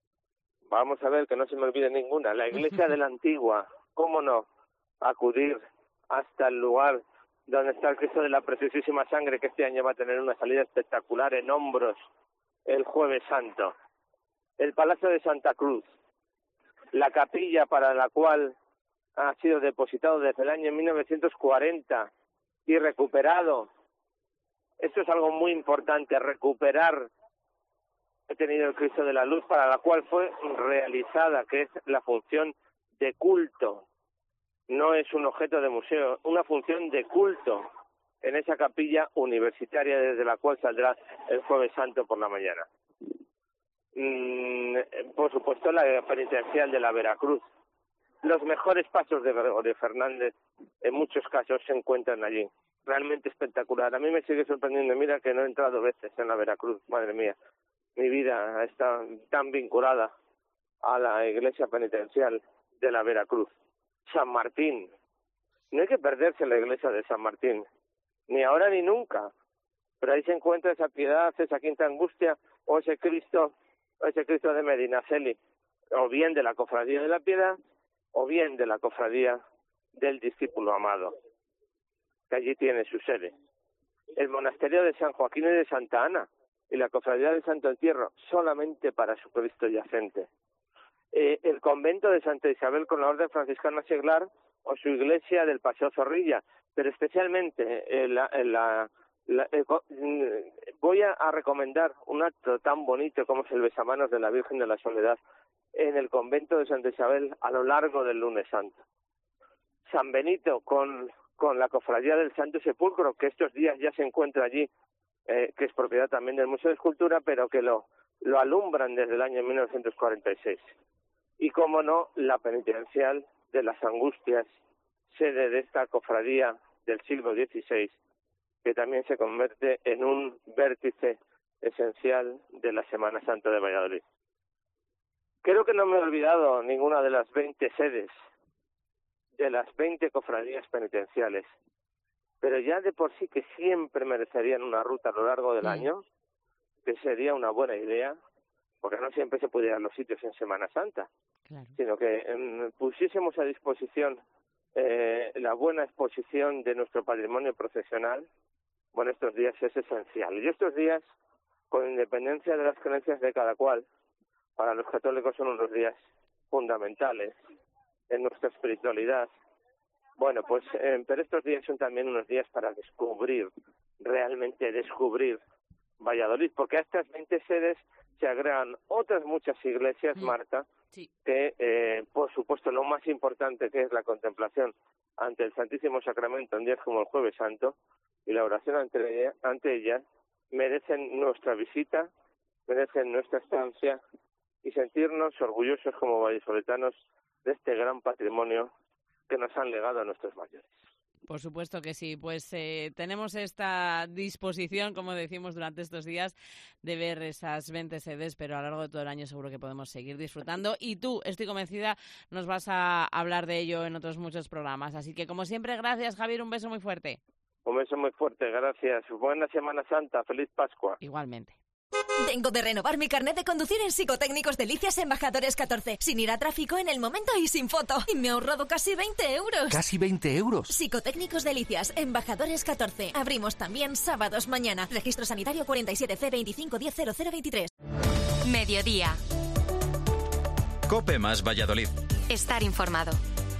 Vamos a ver, que no se me olvide ninguna. La iglesia de la Antigua, cómo no, acudir hasta el lugar donde está el Cristo de la Preciosísima Sangre, que este año va a tener una salida espectacular en hombros el Jueves Santo. El Palacio de Santa Cruz, la capilla para la cual ha sido depositado desde el año mil novecientos cuarenta y recuperado. Esto es algo muy importante, recuperar he tenido el Cristo de la Luz, para la cual fue realizada, que es la función de culto. No es un objeto de museo, una función de culto en esa capilla universitaria desde la cual saldrá el Jueves Santo por la mañana. Mm, por supuesto, la penitencial de la Veracruz, los mejores pasos de Gregorio Fernández, en muchos casos, se encuentran allí. Realmente espectacular. A mí me sigue sorprendiendo. Mira que no he entrado veces en la Veracruz, madre mía. Mi vida está tan vinculada a la iglesia penitencial de la Veracruz. San Martín. No hay que perderse la iglesia de San Martín, ni ahora ni nunca. Pero ahí se encuentra esa piedad, esa quinta angustia, o ese Cristo, o ese Cristo de Medinaceli, o bien de la Cofradía de la Piedad, o bien de la Cofradía del Discípulo Amado, que allí tiene su sede. El monasterio de San Joaquín y de Santa Ana, y la Cofradía del Santo Entierro, solamente para su Cristo yacente. Eh, el convento de Santa Isabel con la Orden Franciscana Seglar, o su iglesia del Paseo Zorrilla, pero especialmente eh, la, la, la, eh, voy a, a recomendar un acto tan bonito como es el besamanos de la Virgen de la Soledad en el convento de Santa Isabel a lo largo del Lunes Santo. San Benito con, con la Cofradía del Santo Sepulcro, que estos días ya se encuentra allí, eh, que es propiedad también del Museo de Escultura, pero que lo, lo alumbran desde el año mil novecientos cuarenta y seis. Y, como no, la penitencial de las Angustias, sede de esta cofradía del siglo dieciséis, que también se convierte en un vértice esencial de la Semana Santa de Valladolid. Creo que no me he olvidado ninguna de las veinte sedes, de las veinte cofradías penitenciales, pero ya de por sí que siempre merecerían una ruta a lo largo del mm. año, que sería una buena idea, porque no siempre se puede ir a los sitios en Semana Santa, claro. sino que eh, pusiésemos a disposición eh, la buena exposición de nuestro patrimonio procesional. Bueno, estos días es esencial. Y estos días, con independencia de las creencias de cada cual, para los católicos son unos días fundamentales en nuestra espiritualidad. Bueno, pues eh, pero estos días son también unos días para descubrir, realmente descubrir Valladolid, porque a estas veinte sedes se agregan otras muchas iglesias, mm. Marta, sí. que, eh, por supuesto, lo más importante que es la contemplación ante el Santísimo Sacramento en días como el Jueves Santo y la oración ante ella, ante ellas, merecen nuestra visita, merecen nuestra estancia y sentirnos orgullosos como vallisoletanos de este gran patrimonio que nos han legado a nuestros mayores. Por supuesto que sí, pues eh, tenemos esta disposición, como decimos durante estos días, de ver esas veinte sedes, pero a lo largo de todo el año seguro que podemos seguir disfrutando y tú, estoy convencida, nos vas a hablar de ello en otros muchos programas. Así que, como siempre, gracias, Javier, un beso muy fuerte. Un beso muy fuerte, gracias. Buena Semana Santa, feliz Pascua. Igualmente. Vengo de renovar mi carnet de conducir en Psicotécnicos Delicias Embajadores catorce, sin ir a tráfico, en el momento y sin foto. Y me he ahorrado casi veinte euros. ¿Casi veinte euros? Psicotécnicos Delicias Embajadores catorce. Abrimos también sábados mañana. Registro sanitario cuarenta y siete C veinticinco diez cero cero veintitrés. Mediodía. COPE más Valladolid. Estar informado.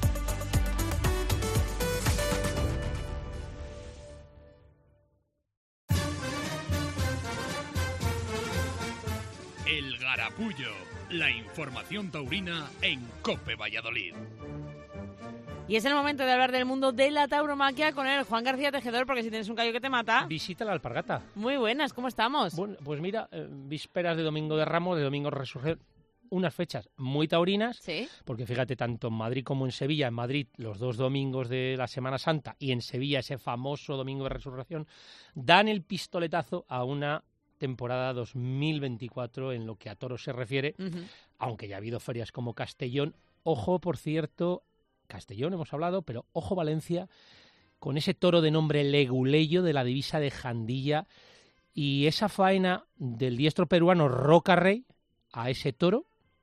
El Garapullo, la información taurina en COPE Valladolid. Y es el momento de hablar del mundo de la tauromaquia con el Juan García Tejedor, porque si tienes un callo que te mata... Visita la alpargata. Muy buenas, ¿cómo estamos? Bueno, pues mira, eh, vísperas de Domingo de Ramos, de Domingo de Resurrección, unas fechas muy taurinas, ¿sí? Porque fíjate, tanto en Madrid como en Sevilla, en Madrid los dos domingos de la Semana Santa y en Sevilla ese famoso Domingo de Resurrección, dan el pistoletazo a una temporada dos mil veinticuatro en lo que a toros se refiere, uh-huh. aunque ya ha habido ferias como Castellón. Ojo, por cierto, Castellón hemos hablado, pero ojo Valencia, con ese toro de nombre Leguleyo de la divisa de Jandilla y esa faena del diestro peruano Roca Rey a ese toro,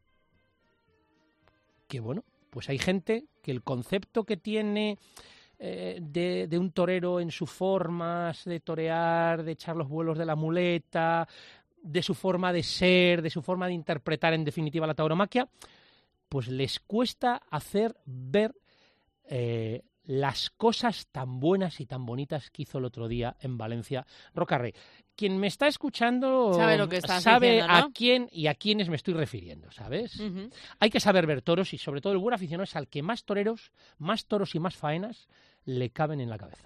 que bueno, pues hay gente que el concepto que tiene eh, de, de un torero en su forma de torear, de echar los vuelos de la muleta, de su forma de ser, de su forma de interpretar en definitiva la tauromaquia, pues les cuesta hacer ver eh, las cosas tan buenas y tan bonitas que hizo el otro día en Valencia Roca Rey. Quien me está escuchando sabe, lo que estás sabe diciendo, ¿no? a quién y a quiénes me estoy refiriendo, ¿sabes? Uh-huh. Hay que saber ver toros y sobre todo el buen aficionado es al que más toreros, más toros y más faenas le caben en la cabeza.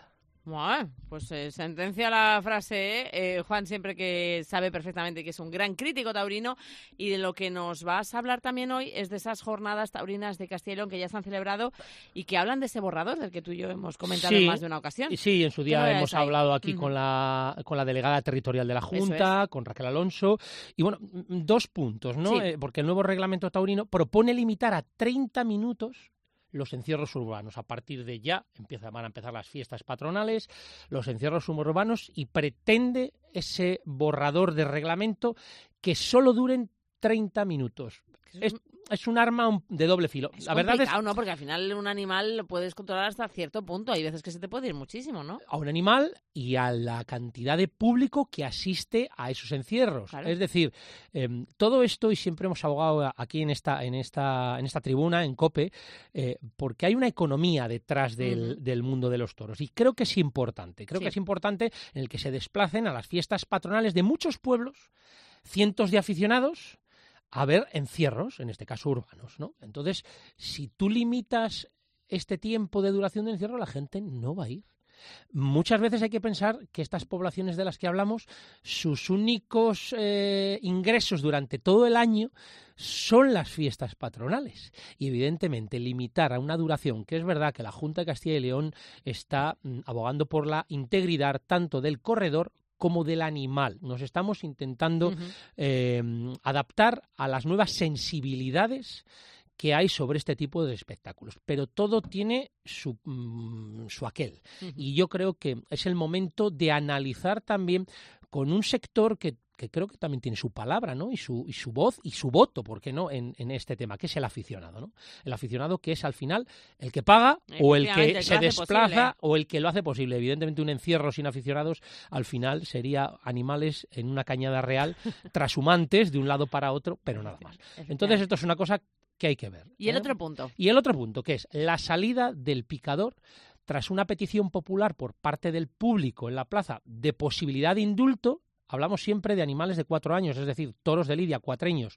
Bueno, pues eh, sentencia la frase, eh, Juan, siempre que sabe perfectamente que es un gran crítico taurino, y de lo que nos vas a hablar también hoy es de esas jornadas taurinas de Castilla y León que ya se han celebrado y que hablan de ese borrador del que tú y yo hemos comentado sí, en más de una ocasión. Sí, en su día hemos ahí? hablado aquí Uh-huh. con la con la delegada territorial de la Junta, con Raquel Alonso, y bueno, dos puntos, ¿no? Sí. Eh, porque el nuevo reglamento taurino propone limitar a treinta minutos los encierros urbanos. A partir de ya empieza, van a empezar las fiestas patronales, los encierros urbanos, y pretende ese borrador de reglamento que solo duren treinta minutos. Es, es un arma de doble filo. Es la verdad es complicado, ¿no? Porque al final un animal lo puedes controlar hasta cierto punto. Hay veces que se te puede ir muchísimo, ¿no? a un animal y a la cantidad de público que asiste a esos encierros. Claro. Es decir, eh, todo esto, y siempre hemos abogado aquí en esta, en esta, en esta tribuna, en COPE, eh, porque hay una economía detrás del, Uh-huh. del mundo de los toros. Y creo que es importante. Creo Sí. que es importante en el que se desplacen a las fiestas patronales de muchos pueblos, cientos de aficionados, a ver encierros, en este caso urbanos, ¿no? Entonces, si tú limitas este tiempo de duración de encierro, la gente no va a ir. Muchas veces hay que pensar que estas poblaciones de las que hablamos, sus únicos eh, ingresos durante todo el año son las fiestas patronales. Y evidentemente limitar a una duración, que es verdad que la Junta de Castilla y León está mm, abogando por la integridad tanto del corredor como del animal. Nos estamos intentando Uh-huh. eh, adaptar a las nuevas sensibilidades que hay sobre este tipo de espectáculos. Pero todo tiene su, mm, su aquel. Uh-huh. Y yo creo que es el momento de analizar también con un sector que que creo que también tiene su palabra, ¿no? Y su, y su voz y su voto, ¿por qué no?, en, en este tema, que es el aficionado, ¿no? El aficionado que es, al final, el que paga o el que Efectivamente, el que se lo hace desplaza posible. o el que lo hace posible. Evidentemente, un encierro sin aficionados, al final, sería animales en una cañada real, trashumantes de un lado para otro, pero nada más. Entonces, esto es una cosa que hay que ver. Y el ¿eh? otro punto. Y el otro punto, que es la salida del picador tras una petición popular por parte del público en la plaza de posibilidad de indulto. Hablamos siempre de animales de cuatro años, es decir, toros de lidia, cuatreños.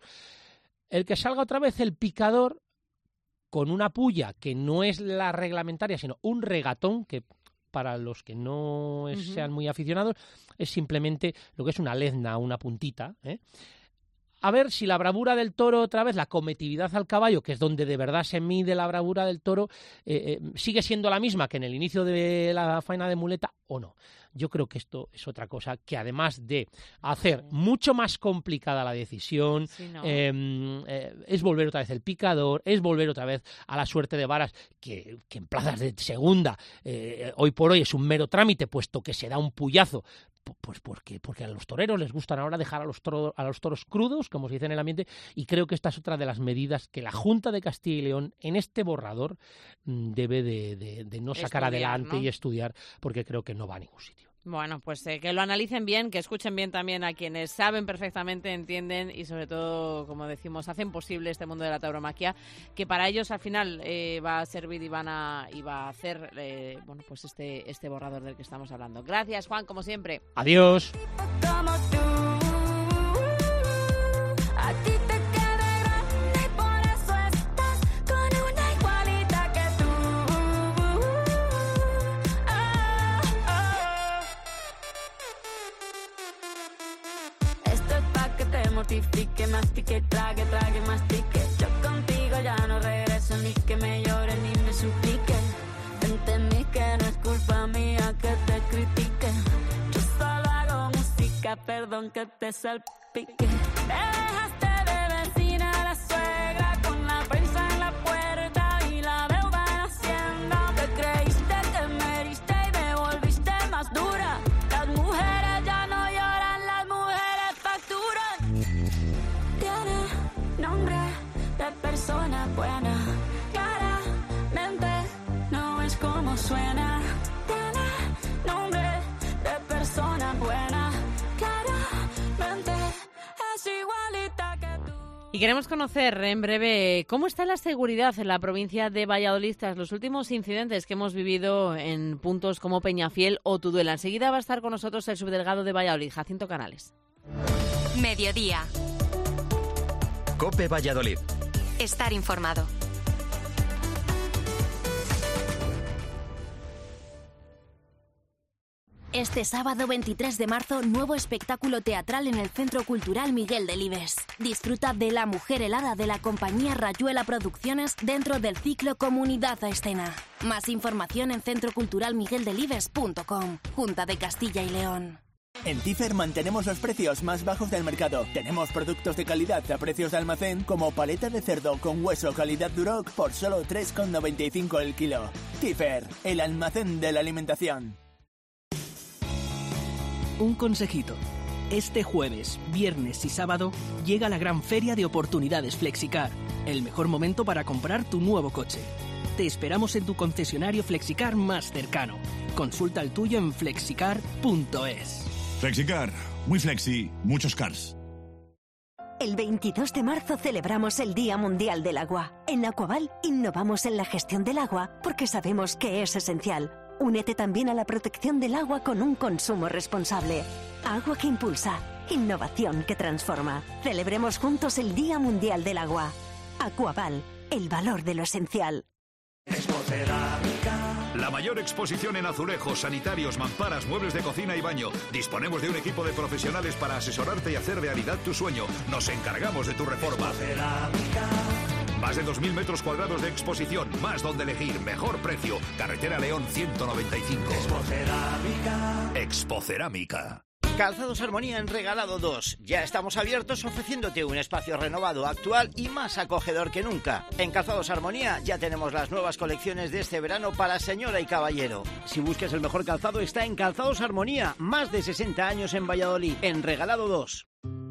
El que salga otra vez el picador con una puya que no es la reglamentaria, sino un regatón, que para los que no es- Ujú. sean muy aficionados, es simplemente lo que es una lezna, una puntita, ¿eh? A ver si la bravura del toro otra vez, la cometividad al caballo, que es donde de verdad se mide la bravura del toro, eh, eh, sigue siendo la misma que en el inicio de la faena de muleta o no. Yo creo que esto es otra cosa que, además de hacer mucho más complicada la decisión, Sí, ¿no? eh, eh, es volver otra vez el picador, es volver otra vez a la suerte de varas, que, que en plazas de segunda eh, hoy por hoy es un mero trámite, puesto que se da un puyazo. Pu- Pues porque, porque a los toreros les gustan ahora dejar a los, toro- a los toros crudos, como se dice en el ambiente, y creo que esta es otra de las medidas que la Junta de Castilla y León en este borrador mm, debe de, de- de no sacar Estudiar, adelante ¿no? y estudiar, porque creo que no va a ningún sitio. Bueno, pues eh, que lo analicen bien, que escuchen bien también a quienes saben perfectamente, entienden y sobre todo, como decimos, hacen posible este mundo de la tauromaquia, que para ellos al final eh, va a servir y van a y va a hacer eh, bueno, pues este este borrador del que estamos hablando. Gracias, Juan, como siempre. Adiós. Como tú, a ti te queda grande y por eso estás con una igualita que tú. Ah, ah. Esto es pa' que te mortifique, mastique, trague, trague, mastique. Yo contigo ya no regreso, ni que me llore ni me suplique. Entendí que no es culpa mía que te critique. Yo solo hago música, perdón que te salpique. Te dejaste de vecina a la suegra con la prensa en la puerta y la deuda en Hacienda. Te creíste que me heriste y me volviste más dura. Las mujeres ya no lloran, las mujeres facturan. Tiene nombre de persona buena. Claramente no es como suena. Tiene nombre de persona buena. Claramente es igualita que tú. Y queremos conocer en breve cómo está la seguridad en la provincia de Valladolid tras los últimos incidentes que hemos vivido en puntos como Peñafiel o Tudela. Enseguida va a estar con nosotros el subdelegado de Valladolid, Jacinto Canales. Mediodía. COPE Valladolid. Estar informado. Este sábado veintitrés de marzo, nuevo espectáculo teatral en el Centro Cultural Miguel Delibes. Disfruta de La Mujer Helada de la compañía Rayuela Producciones dentro del ciclo Comunidad a Escena. Más información en centro cultural miguel delibes punto com. Junta de Castilla y León. En Tifer mantenemos los precios más bajos del mercado. Tenemos productos de calidad a precios de almacén como paleta de cerdo con hueso calidad Duroc por solo tres con noventa y cinco el kilo. Tifer, el almacén de la alimentación. Un consejito. Este jueves, viernes y sábado llega la gran feria de oportunidades Flexicar, el mejor momento para comprar tu nuevo coche. Te esperamos en tu concesionario Flexicar más cercano. Consulta el tuyo en flexicar punto es. Flexicar, muy flexi, muchos cars. El veintidós de marzo celebramos el Día Mundial del Agua. En Aquaval innovamos en la gestión del agua porque sabemos que es esencial. Únete también a la protección del agua con un consumo responsable. Agua que impulsa, innovación que transforma. Celebremos juntos el Día Mundial del Agua. Aquaval, el valor de lo esencial. La mayor exposición en azulejos, sanitarios, mamparas, muebles de cocina y baño. Disponemos de un equipo de profesionales para asesorarte y hacer realidad tu sueño. Nos encargamos de tu reforma. Más de dos mil metros cuadrados de exposición, más donde elegir, mejor precio. Carretera León ciento noventa y cinco. Expocerámica. Expocerámica. Calzados Armonía en Regalado dos. Ya estamos abiertos ofreciéndote un espacio renovado, actual y más acogedor que nunca. En Calzados Armonía ya tenemos las nuevas colecciones de este verano para señora y caballero. Si buscas el mejor calzado está en Calzados Armonía. Más de sesenta años en Valladolid. En Regalado dos.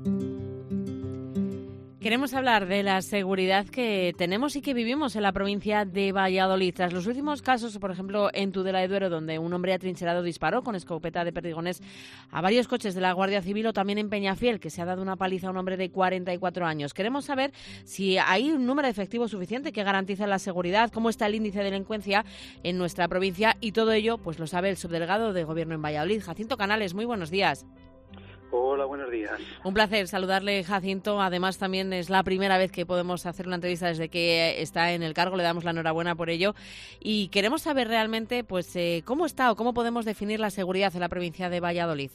Queremos hablar de la seguridad que tenemos y que vivimos en la provincia de Valladolid. Tras los últimos casos, por ejemplo, en Tudela de Duero, donde un hombre atrincherado disparó con escopeta de perdigones a varios coches de la Guardia Civil, o también en Peñafiel, que se ha dado una paliza a un hombre de cuarenta y cuatro años. Queremos saber si hay un número de efectivos suficiente que garantice la seguridad, cómo está el índice de delincuencia en nuestra provincia, y todo ello pues lo sabe el subdelegado de Gobierno en Valladolid, Jacinto Canales. Muy buenos días. Hola, buenos días. Un placer saludarle, Jacinto. Además, también es la primera vez que podemos hacer una entrevista desde que está en el cargo. Le damos la enhorabuena por ello. Y queremos saber realmente, pues, eh, cómo está o cómo podemos definir la seguridad en la provincia de Valladolid.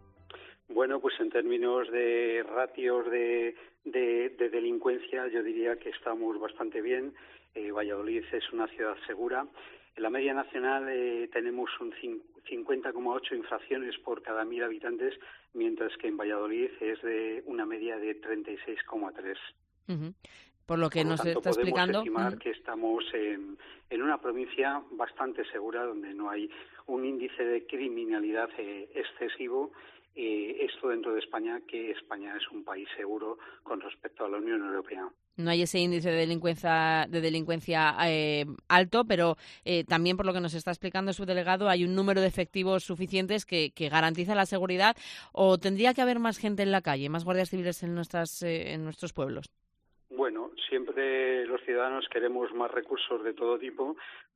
Bueno, pues en términos de ratios de, de, de delincuencia, yo diría que estamos bastante bien. Eh, Valladolid es una ciudad segura. En la media nacional eh, tenemos un cincuenta coma ocho infracciones por cada mil habitantes, mientras que en Valladolid es de una media de treinta y seis coma tres. Uh-huh. Por lo que por lo nos tanto, está explicando. Podemos estimar uh-huh. que estamos en, en una provincia bastante segura, donde no hay un índice de criminalidad eh, excesivo. Eh, esto dentro de España, que España es un país seguro con respecto a la Unión Europea. No hay ese índice de delincuencia, de delincuencia eh, alto, pero eh, también, por lo que nos está explicando su delegado, hay un número de efectivos suficientes que, que garantiza la seguridad. ¿O tendría que haber más gente en la calle, más guardias civiles en, nuestras, eh, en nuestros pueblos? Bueno, siempre los ciudadanos queremos más recursos de todo tipo,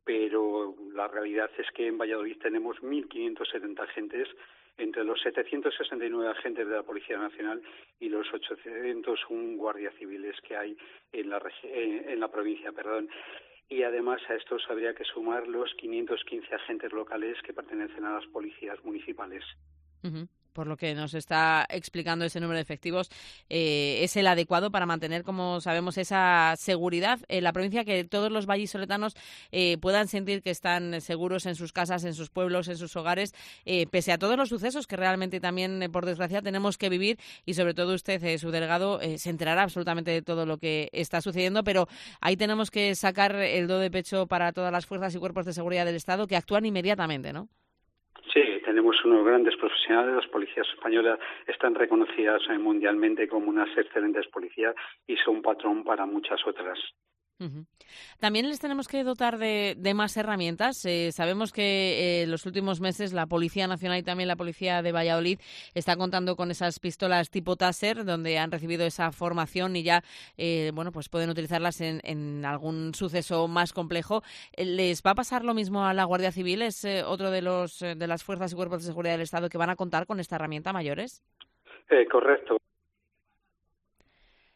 pero la realidad es que en Valladolid tenemos mil quinientos setenta agentes, entre los setecientos sesenta y nueve agentes de la Policía Nacional y los ochocientos uno guardias civiles que hay en la, en la provincia, perdón. Y además a estos habría que sumar los quinientos quince agentes locales que pertenecen a las policías municipales. Uh-huh. Por lo que nos está explicando, ese número de efectivos eh, es el adecuado para mantener, como sabemos, esa seguridad en la provincia, que todos los vallisoletanos eh, puedan sentir que están seguros en sus casas, en sus pueblos, en sus hogares, eh, pese a todos los sucesos que realmente también, eh, por desgracia, tenemos que vivir. Y sobre todo usted, eh, su delegado, eh, se enterará absolutamente de todo lo que está sucediendo, pero ahí tenemos que sacar el do de pecho para todas las fuerzas y cuerpos de seguridad del Estado que actúan inmediatamente, ¿no? Sí, tenemos unos grandes profesionales. Las policías españolas están reconocidas mundialmente como unas excelentes policías y son patrón para muchas otras. Uh-huh. También les tenemos que dotar de, de más herramientas. Eh, sabemos que en eh, los últimos meses la Policía Nacional y también la Policía de Valladolid está contando con esas pistolas tipo Taser, donde han recibido esa formación y ya eh, bueno, pues pueden utilizarlas en, en algún suceso más complejo. ¿Les va a pasar lo mismo a la Guardia Civil? ¿Es eh, otro de los eh, de las fuerzas y cuerpos de seguridad del Estado que van a contar con esta herramienta, mayores? Eh, correcto.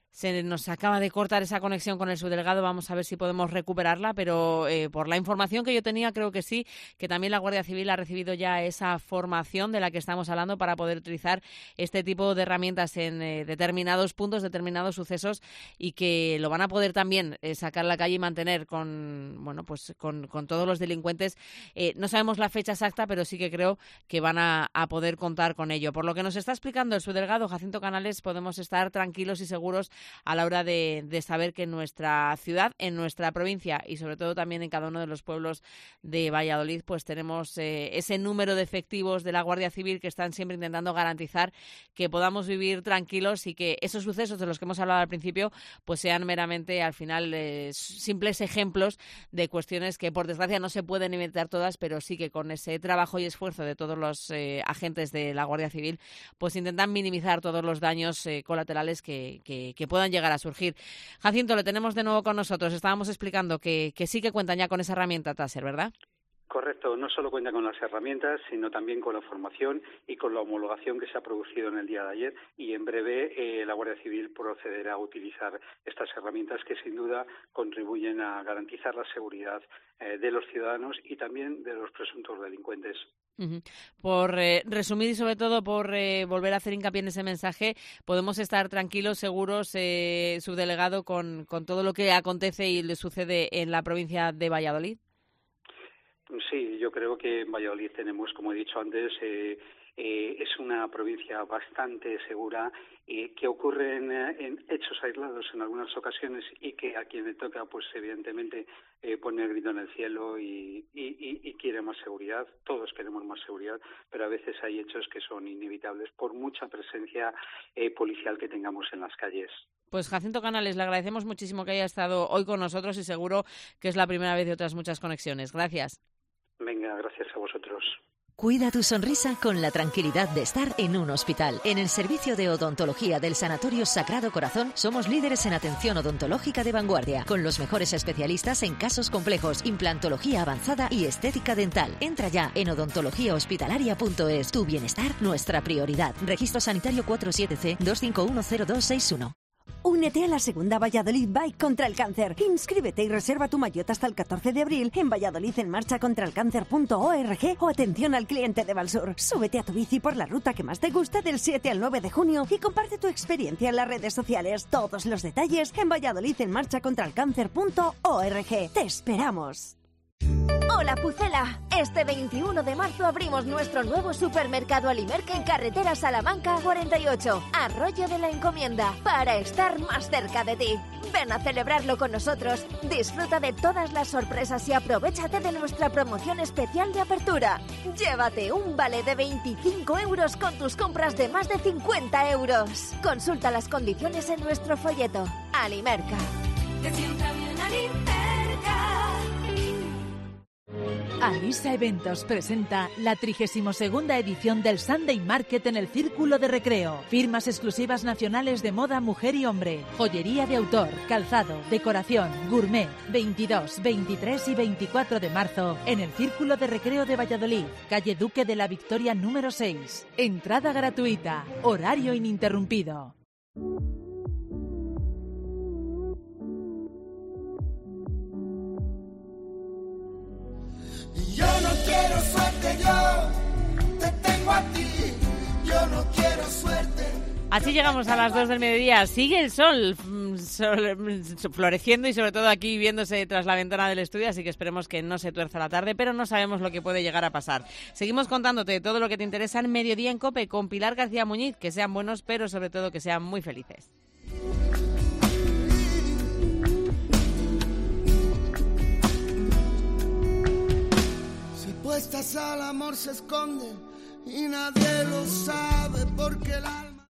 Se nos acaba de cortar esa conexión con el subdelegado, vamos a ver si podemos recuperarla, pero eh, por la información que yo tenía creo que sí, que también la Guardia Civil ha recibido ya esa formación de la que estamos hablando para poder utilizar este tipo de herramientas en eh, determinados puntos, determinados sucesos, y que lo van a poder también eh, sacar a la calle y mantener con, bueno, pues con, con todos los delincuentes. Eh, no sabemos la fecha exacta, pero sí que creo que van a, a poder contar con ello. Por lo que nos está explicando el subdelegado Jacinto Canales, podemos estar tranquilos y seguros a la hora de, de saber que en nuestra ciudad, en nuestra provincia y sobre todo también en cada uno de los pueblos de Valladolid, pues tenemos eh, ese número de efectivos de la Guardia Civil que están siempre intentando garantizar que podamos vivir tranquilos y que esos sucesos de los que hemos hablado al principio pues sean meramente al final eh, simples ejemplos de cuestiones que por desgracia no se pueden evitar todas, pero sí que con ese trabajo y esfuerzo de todos los eh, agentes de la Guardia Civil pues intentan minimizar todos los daños eh, colaterales que, que, que puedan llegar a surgir. Jacinto, lo tenemos de nuevo con nosotros. Estábamos explicando que, que sí que cuentan ya con esa herramienta Taser, ¿verdad? Correcto, no solo cuenta con las herramientas, sino también con la formación y con la homologación que se ha producido en el día de ayer, y en breve eh, la Guardia Civil procederá a utilizar estas herramientas que sin duda contribuyen a garantizar la seguridad eh, de los ciudadanos y también de los presuntos delincuentes. Uh-huh. Por eh, resumir y sobre todo por eh, volver a hacer hincapié en ese mensaje, podemos estar tranquilos, seguros, eh, subdelegado, con, con todo lo que acontece y le sucede en la provincia de Valladolid. Sí, yo creo que en Valladolid tenemos, como he dicho antes, eh, eh, es una provincia bastante segura, eh, que ocurren eh, en hechos aislados en algunas ocasiones y que a quien le toca, pues evidentemente, eh, pone el grito en el cielo y, y, y, y quiere más seguridad. Todos queremos más seguridad, pero a veces hay hechos que son inevitables por mucha presencia eh, policial que tengamos en las calles. Pues Jacinto Canales, le agradecemos muchísimo que haya estado hoy con nosotros y seguro que es la primera vez de otras muchas conexiones. Gracias. Venga, gracias a vosotros. Cuida tu sonrisa con la tranquilidad de estar en un hospital. En el servicio de odontología del Sanatorio Sagrado Corazón somos líderes en atención odontológica de vanguardia, con los mejores especialistas en casos complejos, implantología avanzada y estética dental. Entra ya en odontología hospitalaria punto es. Tu bienestar, nuestra prioridad. Registro sanitario cuatro siete C dos cinco uno cero dos seis uno. Únete a la segunda Valladolid Bike contra el cáncer. Inscríbete y reserva tu maillot hasta el catorce de abril en valladolid en marcha contra el cáncer punto org o atención al cliente de Valsur. Súbete a tu bici por la ruta que más te gusta del siete al nueve de junio y comparte tu experiencia en las redes sociales. Todos los detalles en valladolid en marcha contra el cáncer punto org. ¡Te esperamos! Hola Pucela, este veintiuno de marzo abrimos nuestro nuevo supermercado Alimerca en carretera Salamanca cuarenta y ocho, Arroyo de la Encomienda, para estar más cerca de ti. Ven a celebrarlo con nosotros, disfruta de todas las sorpresas y aprovéchate de nuestra promoción especial de apertura. Llévate un vale de veinticinco euros con tus compras de más de cincuenta euros. Consulta las condiciones en nuestro folleto. Alimerca. Que siempre había una Alimerca. Alisa Eventos presenta la trigésima segunda edición del Sunday Market en el Círculo de Recreo. Firmas exclusivas nacionales de moda mujer y hombre, joyería de autor, calzado, decoración, gourmet. veintidós, veintitrés y veinticuatro de marzo en el Círculo de Recreo de Valladolid, calle Duque de la Victoria número seis. Entrada gratuita, horario ininterrumpido. Yo no quiero suerte, yo te tengo a ti, yo no quiero suerte. Así llegamos a las dos del mediodía. Sigue el sol, sol floreciendo y sobre todo aquí viéndose tras la ventana del estudio, así que esperemos que no se tuerza la tarde, pero no sabemos lo que puede llegar a pasar. Seguimos contándote todo lo que te interesa en Mediodía en COPE con Pilar García Muñiz. Que sean buenos, pero sobre todo que sean muy felices. Puestas al amor se esconden y nadie lo sabe porque la